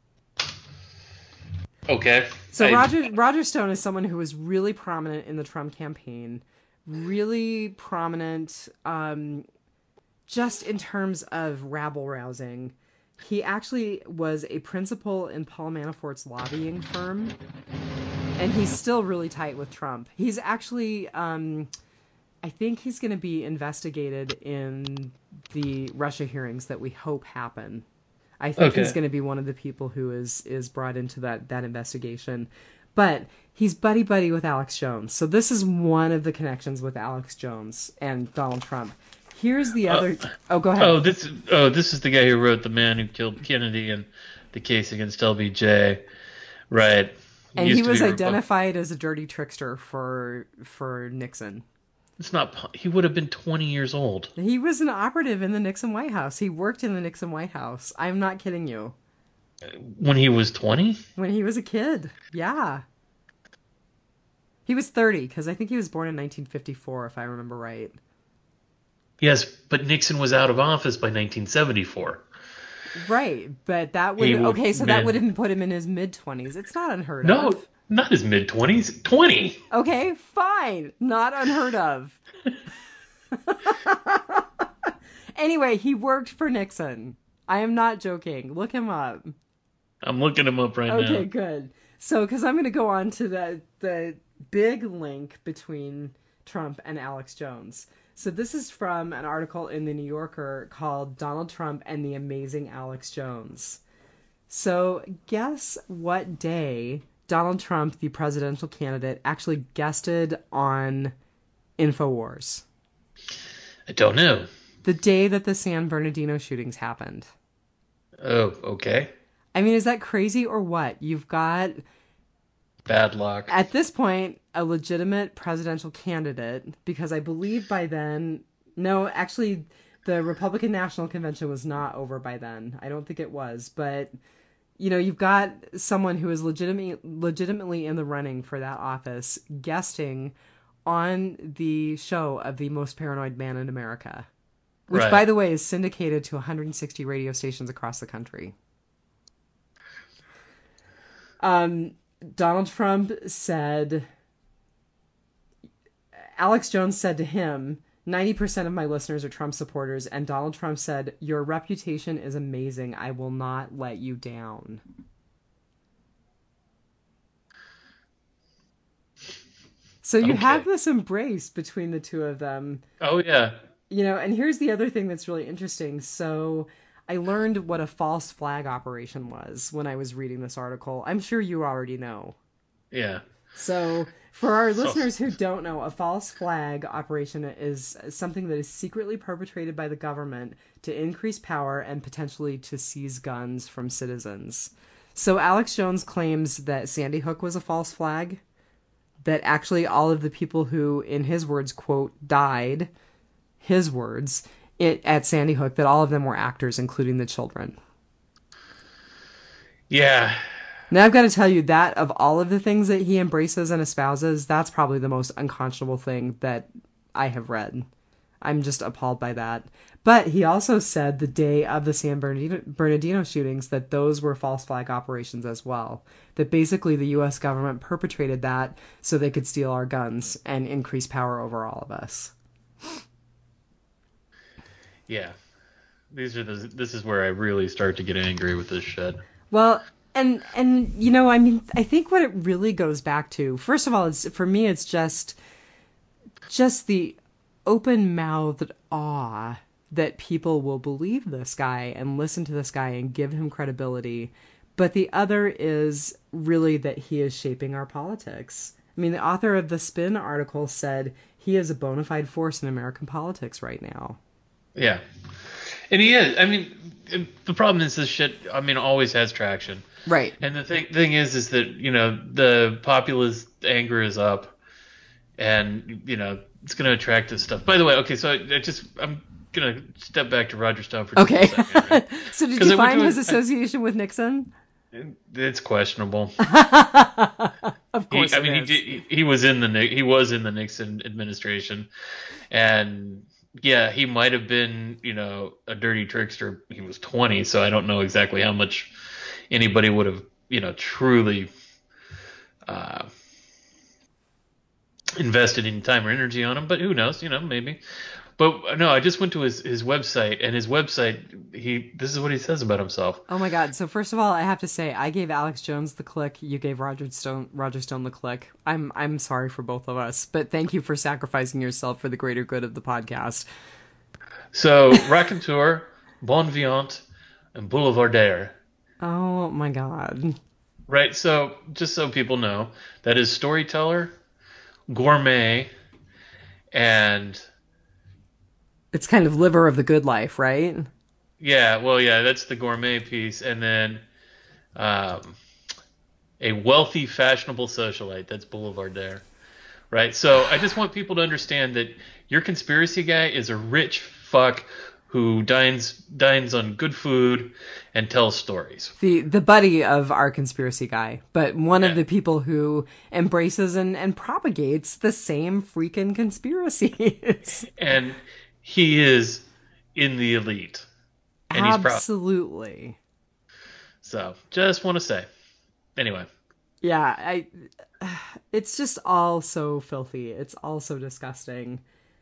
Okay. So Roger Stone is someone who was really prominent in the Trump campaign, really prominent just in terms of rabble-rousing. He actually was a principal in Paul Manafort's lobbying firm, and he's still really tight with Trump. He's actually, I think he's going to be investigated in the Russia hearings that we hope happen. I think he's going to be one of the people who is brought into that investigation. But he's buddy with Alex Jones. So this is one of the connections with Alex Jones and Donald Trump. Here's the other... go ahead. This is the guy who wrote The Man Who Killed Kennedy and the case against LBJ. Right. And he was identified as a dirty trickster for Nixon. It's not. He would have been 20 years old. He was an operative in the Nixon White House. He worked in the Nixon White House. I'm not kidding you. When he was 20? When he was a kid, yeah. He was 30, because I think he was born in 1954, if I remember right. Yes, but Nixon was out of office by 1974. Right, but that would... Okay, so that would have put him in his mid-20s. It's not unheard of. No, not his mid-20s. 20. Okay, fine. Not unheard of. Anyway, he worked for Nixon. I am not joking. Look him up. I'm looking him up right now. Okay, good. So, because I'm going to go on to the big link between Trump and Alex Jones. So this is from an article in The New Yorker called Donald Trump and the Amazing Alex Jones. So guess what day Donald Trump, the presidential candidate, actually guested on InfoWars? I don't know. The day that the San Bernardino shootings happened. Oh, okay. I mean, is that crazy or what? You've got... bad luck. At this point, a legitimate presidential candidate, because I believe by then... No, actually, the Republican National Convention was not over by then. I don't think it was, but... You know, you've got someone who is legitimately in the running for that office, guesting on the show of the most paranoid man in America. Which, by the way, is syndicated to 160 radio stations across the country. Donald Trump said... Alex Jones said to him, 90% of my listeners are Trump supporters, and Donald Trump said, your reputation is amazing. I will not let you down. So you have this embrace between the two of them. Oh, yeah. You know, and here's the other thing that's really interesting. So I learned what a false flag operation was when I was reading this article. I'm sure you already know. Yeah. So for our listeners who don't know, a false flag operation is something that is secretly perpetrated by the government to increase power and potentially to seize guns from citizens. So Alex Jones claims that Sandy Hook was a false flag, that actually all of the people who, in his words, quote, died, his words, at Sandy Hook, that all of them were actors, including the children. Yeah. Now, I've got to tell you that of all of the things that he embraces and espouses, that's probably the most unconscionable thing that I have read. I'm just appalled by that. But he also said the day of the San Bernardino shootings that those were false flag operations as well. That basically the U.S. government perpetrated that so they could steal our guns and increase power over all of us. Yeah. This is where I really start to get angry with this shit. Well... And I mean, I think what it really goes back to, first of all, is for me, it's just the open-mouthed awe that people will believe this guy and listen to this guy and give him credibility. But the other is really that he is shaping our politics. I mean, the author of the Spin article said he is a bona fide force in American politics right now. Yeah. And he is. I mean, the problem is this shit, I mean, always has traction. Right. And the thing is that, the populist anger is up and, it's going to attract this stuff. By the way, okay, so I'm going to step back to Roger Stone for just a second. Right? So did you find his association with Nixon? It's questionable. Of course, he was in the Nixon administration, and yeah, he might have been, a dirty trickster. He was 20, so I don't know exactly how much anybody would have, truly invested in time or energy on him. But who knows? Maybe. But no, I just went to his website, and his website, this is what he says about himself. Oh my God! So first of all, I have to say, I gave Alex Jones the click. You gave Roger Stone the click. I'm sorry for both of us, but thank you for sacrificing yourself for the greater good of the podcast. So, raconteur, bon vivant, and boulevardier. Oh my God! Right. So, just so people know, that is storyteller, gourmet, and it's kind of liver of the good life, right? Yeah, well, yeah, that's the gourmet piece. And then a wealthy, fashionable socialite, that's boulevardier, right? So I just want people to understand that your conspiracy guy is a rich fuck who dines on good food and tells stories. The buddy of our conspiracy guy, but one of the people who embraces and propagates the same freaking conspiracies. And he is in the elite. And absolutely. So, just want to say. Anyway. Yeah, it's just all so filthy. It's all so disgusting.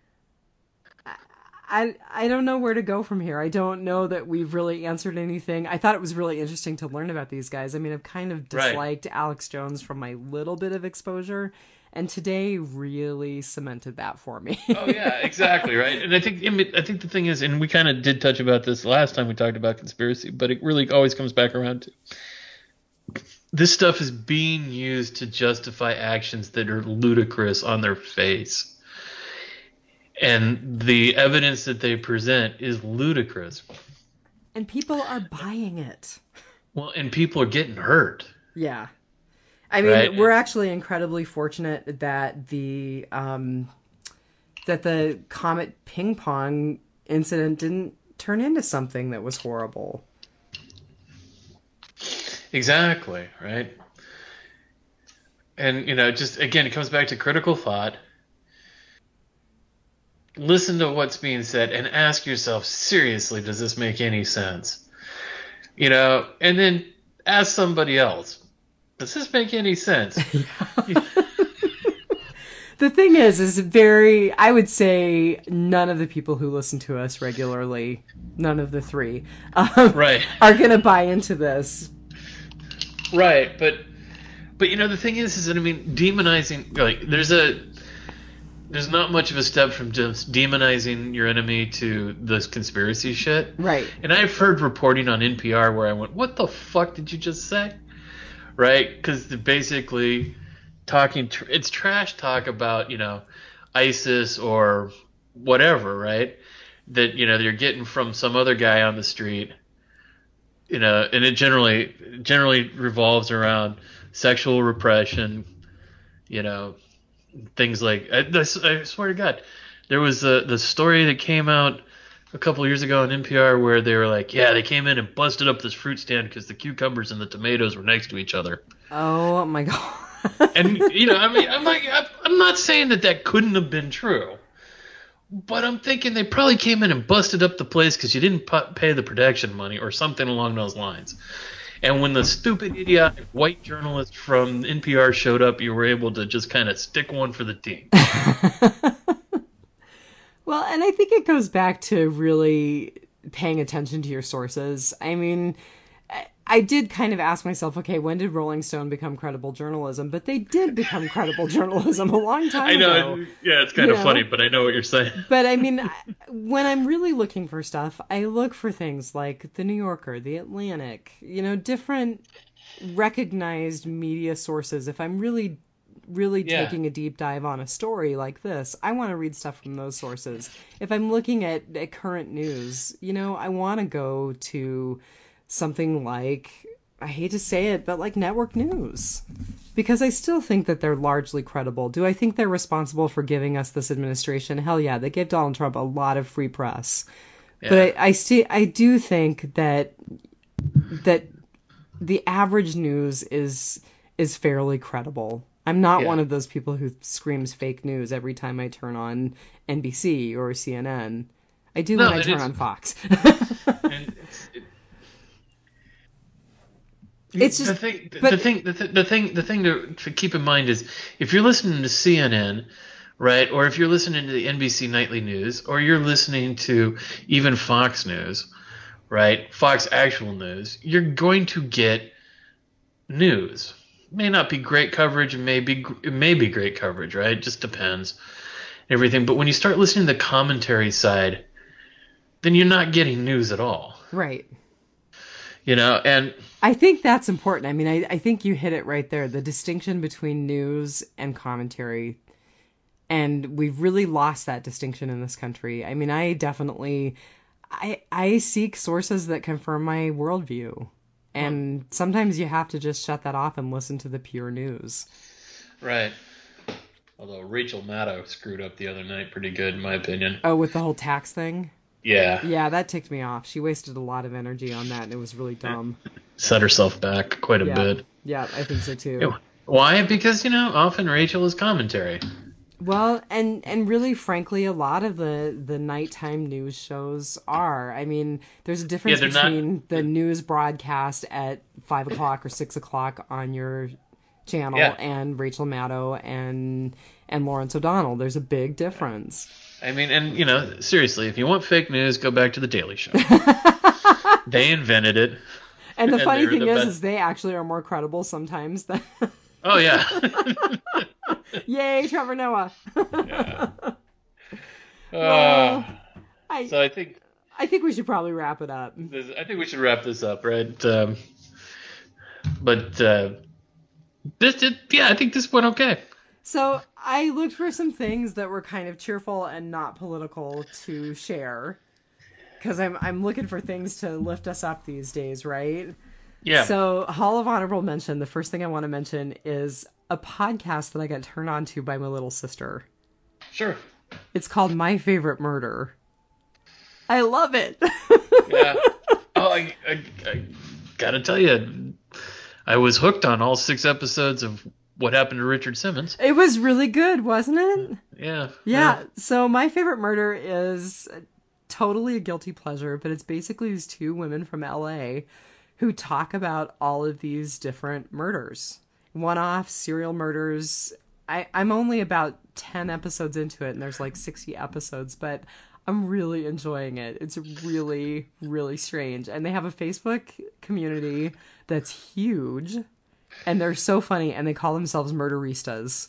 I don't know where to go from here. I don't know that we've really answered anything. I thought it was really interesting to learn about these guys. I mean, I've kind of disliked Alex Jones from my little bit of exposure. And today really cemented that for me. Oh yeah, exactly, right. And I think the thing is, and we kind of did touch about this last time we talked about conspiracy, but it really always comes back around to this stuff is being used to justify actions that are ludicrous on their face, and the evidence that they present is ludicrous. And people are buying it. Well, and people are getting hurt. Yeah. I mean, we're actually incredibly fortunate that the Comet ping pong incident didn't turn into something that was horrible. Exactly, right? And, just, again, it comes back to critical thought. Listen to what's being said and ask yourself, seriously, does this make any sense? And then ask somebody else. Does this make any sense? The thing is I would say none of the people who listen to us regularly, none of the three, are going to buy into this. Right. But the thing is that, I mean, demonizing, like, there's not much of a step from just demonizing your enemy to this conspiracy shit. Right. And I've heard reporting on NPR where I went, what the fuck did you just say? Right? Because they're basically talking, it's trash talk about, ISIS or whatever, right? That, you're getting from some other guy on the street, and it generally revolves around sexual repression, things like, I swear to God, there was the story that came out a couple of years ago on NPR where they were like, yeah, they came in and busted up this fruit stand because the cucumbers and the tomatoes were next to each other. Oh my God. And, I mean, I'm not saying that couldn't have been true, but I'm thinking they probably came in and busted up the place because you didn't pay the protection money or something along those lines. And when the stupid, idiotic white journalist from NPR showed up, you were able to just kind of stick one for the team. Well, and I think it goes back to really paying attention to your sources. I mean, I did kind of ask myself, okay, when did Rolling Stone become credible journalism? But they did become credible journalism a long time ago. I know, yeah, it's kind of funny, but I know what you're saying. But I mean, when I'm really looking for stuff, I look for things like The New Yorker, The Atlantic, different recognized media sources. If I'm really taking a deep dive on a story like this, I want to read stuff from those sources. If I'm looking at current news, I want to go to something like, I hate to say it, but like network news, because I still think that they're largely credible. Do I think they're responsible for giving us this administration? Hell yeah, they gave Donald Trump a lot of free press. Yeah. But I do think that the average news is fairly credible. I'm not one of those people who screams fake news every time I turn on NBC or CNN. I do when I turn on Fox. It's just the thing to keep in mind is, if you're listening to CNN, right, or if you're listening to the NBC Nightly News, or you're listening to even Fox News, right, Fox Actual News, you're going to get news. It may not be great coverage, it may be great coverage, right? It just depends, everything. But when you start listening to the commentary side, then you're not getting news at all, right? And I think that's important. I mean, I think you hit it right there, the distinction between news and commentary. And we've really lost that distinction in this country. I mean, I definitely, I seek sources that confirm my worldview. And sometimes you have to just shut that off and listen to the pure news. Right. Although Rachel Maddow screwed up the other night pretty good, in my opinion. Oh, with the whole tax thing? Yeah. Yeah, that ticked me off. She wasted a lot of energy on that, and it was really dumb. Set herself back quite a bit. Yeah, I think so too. Why? Because, often Rachel is commentary. Well, and really, frankly, a lot of the nighttime news shows are. I mean, there's a difference between the news broadcast at 5 o'clock or 6 o'clock on your channel and Rachel Maddow and Lawrence O'Donnell. There's a big difference. I mean, and, seriously, if you want fake news, go back to The Daily Show. They invented it. And the funny thing is they actually are more credible sometimes than... Oh, yeah. Yay, Trevor Noah. Yeah. So I think we should probably wrap it up. I think we should wrap this up, right? I think this went okay. So I looked for some things that were kind of cheerful and not political to share, because I'm looking for things to lift us up these days, right? Yeah. So Hall of Honorable Mention, the first thing I want to mention is a podcast that I got turned on to by my little sister. Sure. It's called My Favorite Murder. I love it. Yeah. Oh, I gotta tell you, I was hooked on all 6 episodes of What Happened to Richard Simmons. It was really good, wasn't it? Yeah. Yeah. So My Favorite Murder is totally a guilty pleasure, but it's basically these 2 women from LA who talk about all of these different murders. One-off serial murders. I'm only about 10 episodes into it, and there's like 60 episodes, but I'm really enjoying it. It's really, really strange. And they have a Facebook community that's huge, and they're so funny, and they call themselves Murderistas.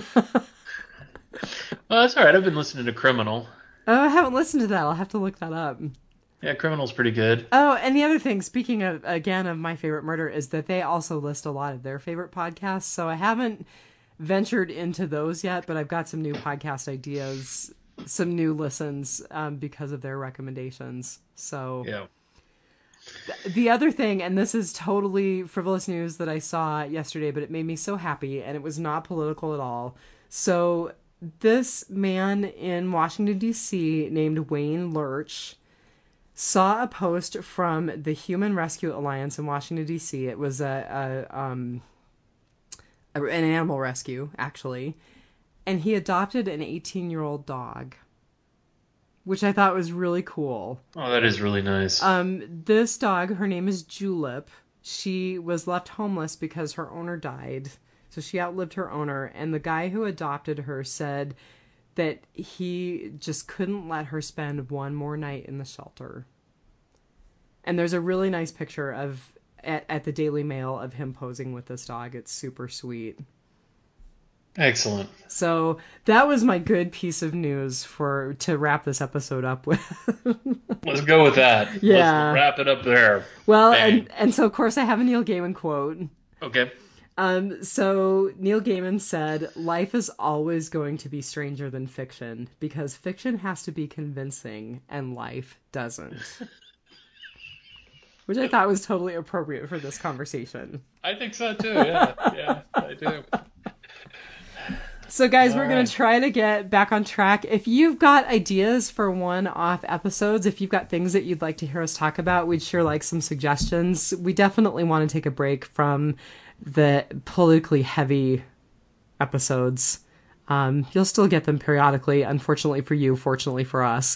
Well, that's all right. I've been listening to Criminal. Oh, I haven't listened to that. I'll have to look that up. Yeah, Criminal's pretty good. Oh, and the other thing, speaking of, again, of My Favorite Murder, is that they also list a lot of their favorite podcasts. So I haven't ventured into those yet, but I've got some new podcast ideas, some new listens because of their recommendations. So yeah. The other thing, and this is totally frivolous news that I saw yesterday, but it made me so happy, and it was not political at all. So this man in Washington, D.C. named Wayne Lurch saw a post from the Human Rescue Alliance in Washington, D.C. It was an animal rescue, actually. And he adopted an 18-year-old dog, which I thought was really cool. Oh, that is really nice. This dog, her name is Julep. She was left homeless because her owner died. So she outlived her owner. And the guy who adopted her said that he just couldn't let her spend one more night in the shelter. And there's a really nice picture of at the Daily Mail of him posing with this dog. It's super sweet. Excellent. So that was my good piece of news to wrap this episode up with. Let's go with that. Yeah. Let's wrap it up there. Well, and so of course I have a Neil Gaiman quote. Okay. So Neil Gaiman said, "Life is always going to be stranger than fiction because fiction has to be convincing and life doesn't." Which I thought was totally appropriate for this conversation. I think so too. Yeah, I do. So guys, we're going to try to get back on track. If you've got ideas for one-off episodes, if you've got things that you'd like to hear us talk about, we'd sure like some suggestions. We definitely want to take a break from the politically heavy episodes. You'll still get them periodically, unfortunately for you, fortunately for us.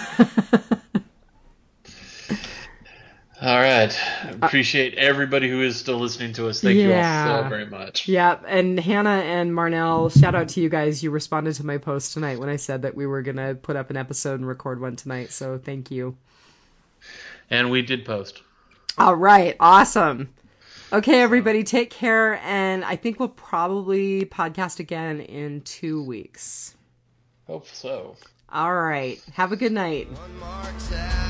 All right. Appreciate everybody who is still listening to us. Thank you all so very much. Yeah, and Hannah and Marnell, shout out to you guys. You responded to my post tonight when I said that we were going to put up an episode and record one tonight, so thank you. And we did post. All right, awesome. Okay, everybody, take care, and I think we'll probably podcast again in 2 weeks. Hope so. All right, have a good night. One more time.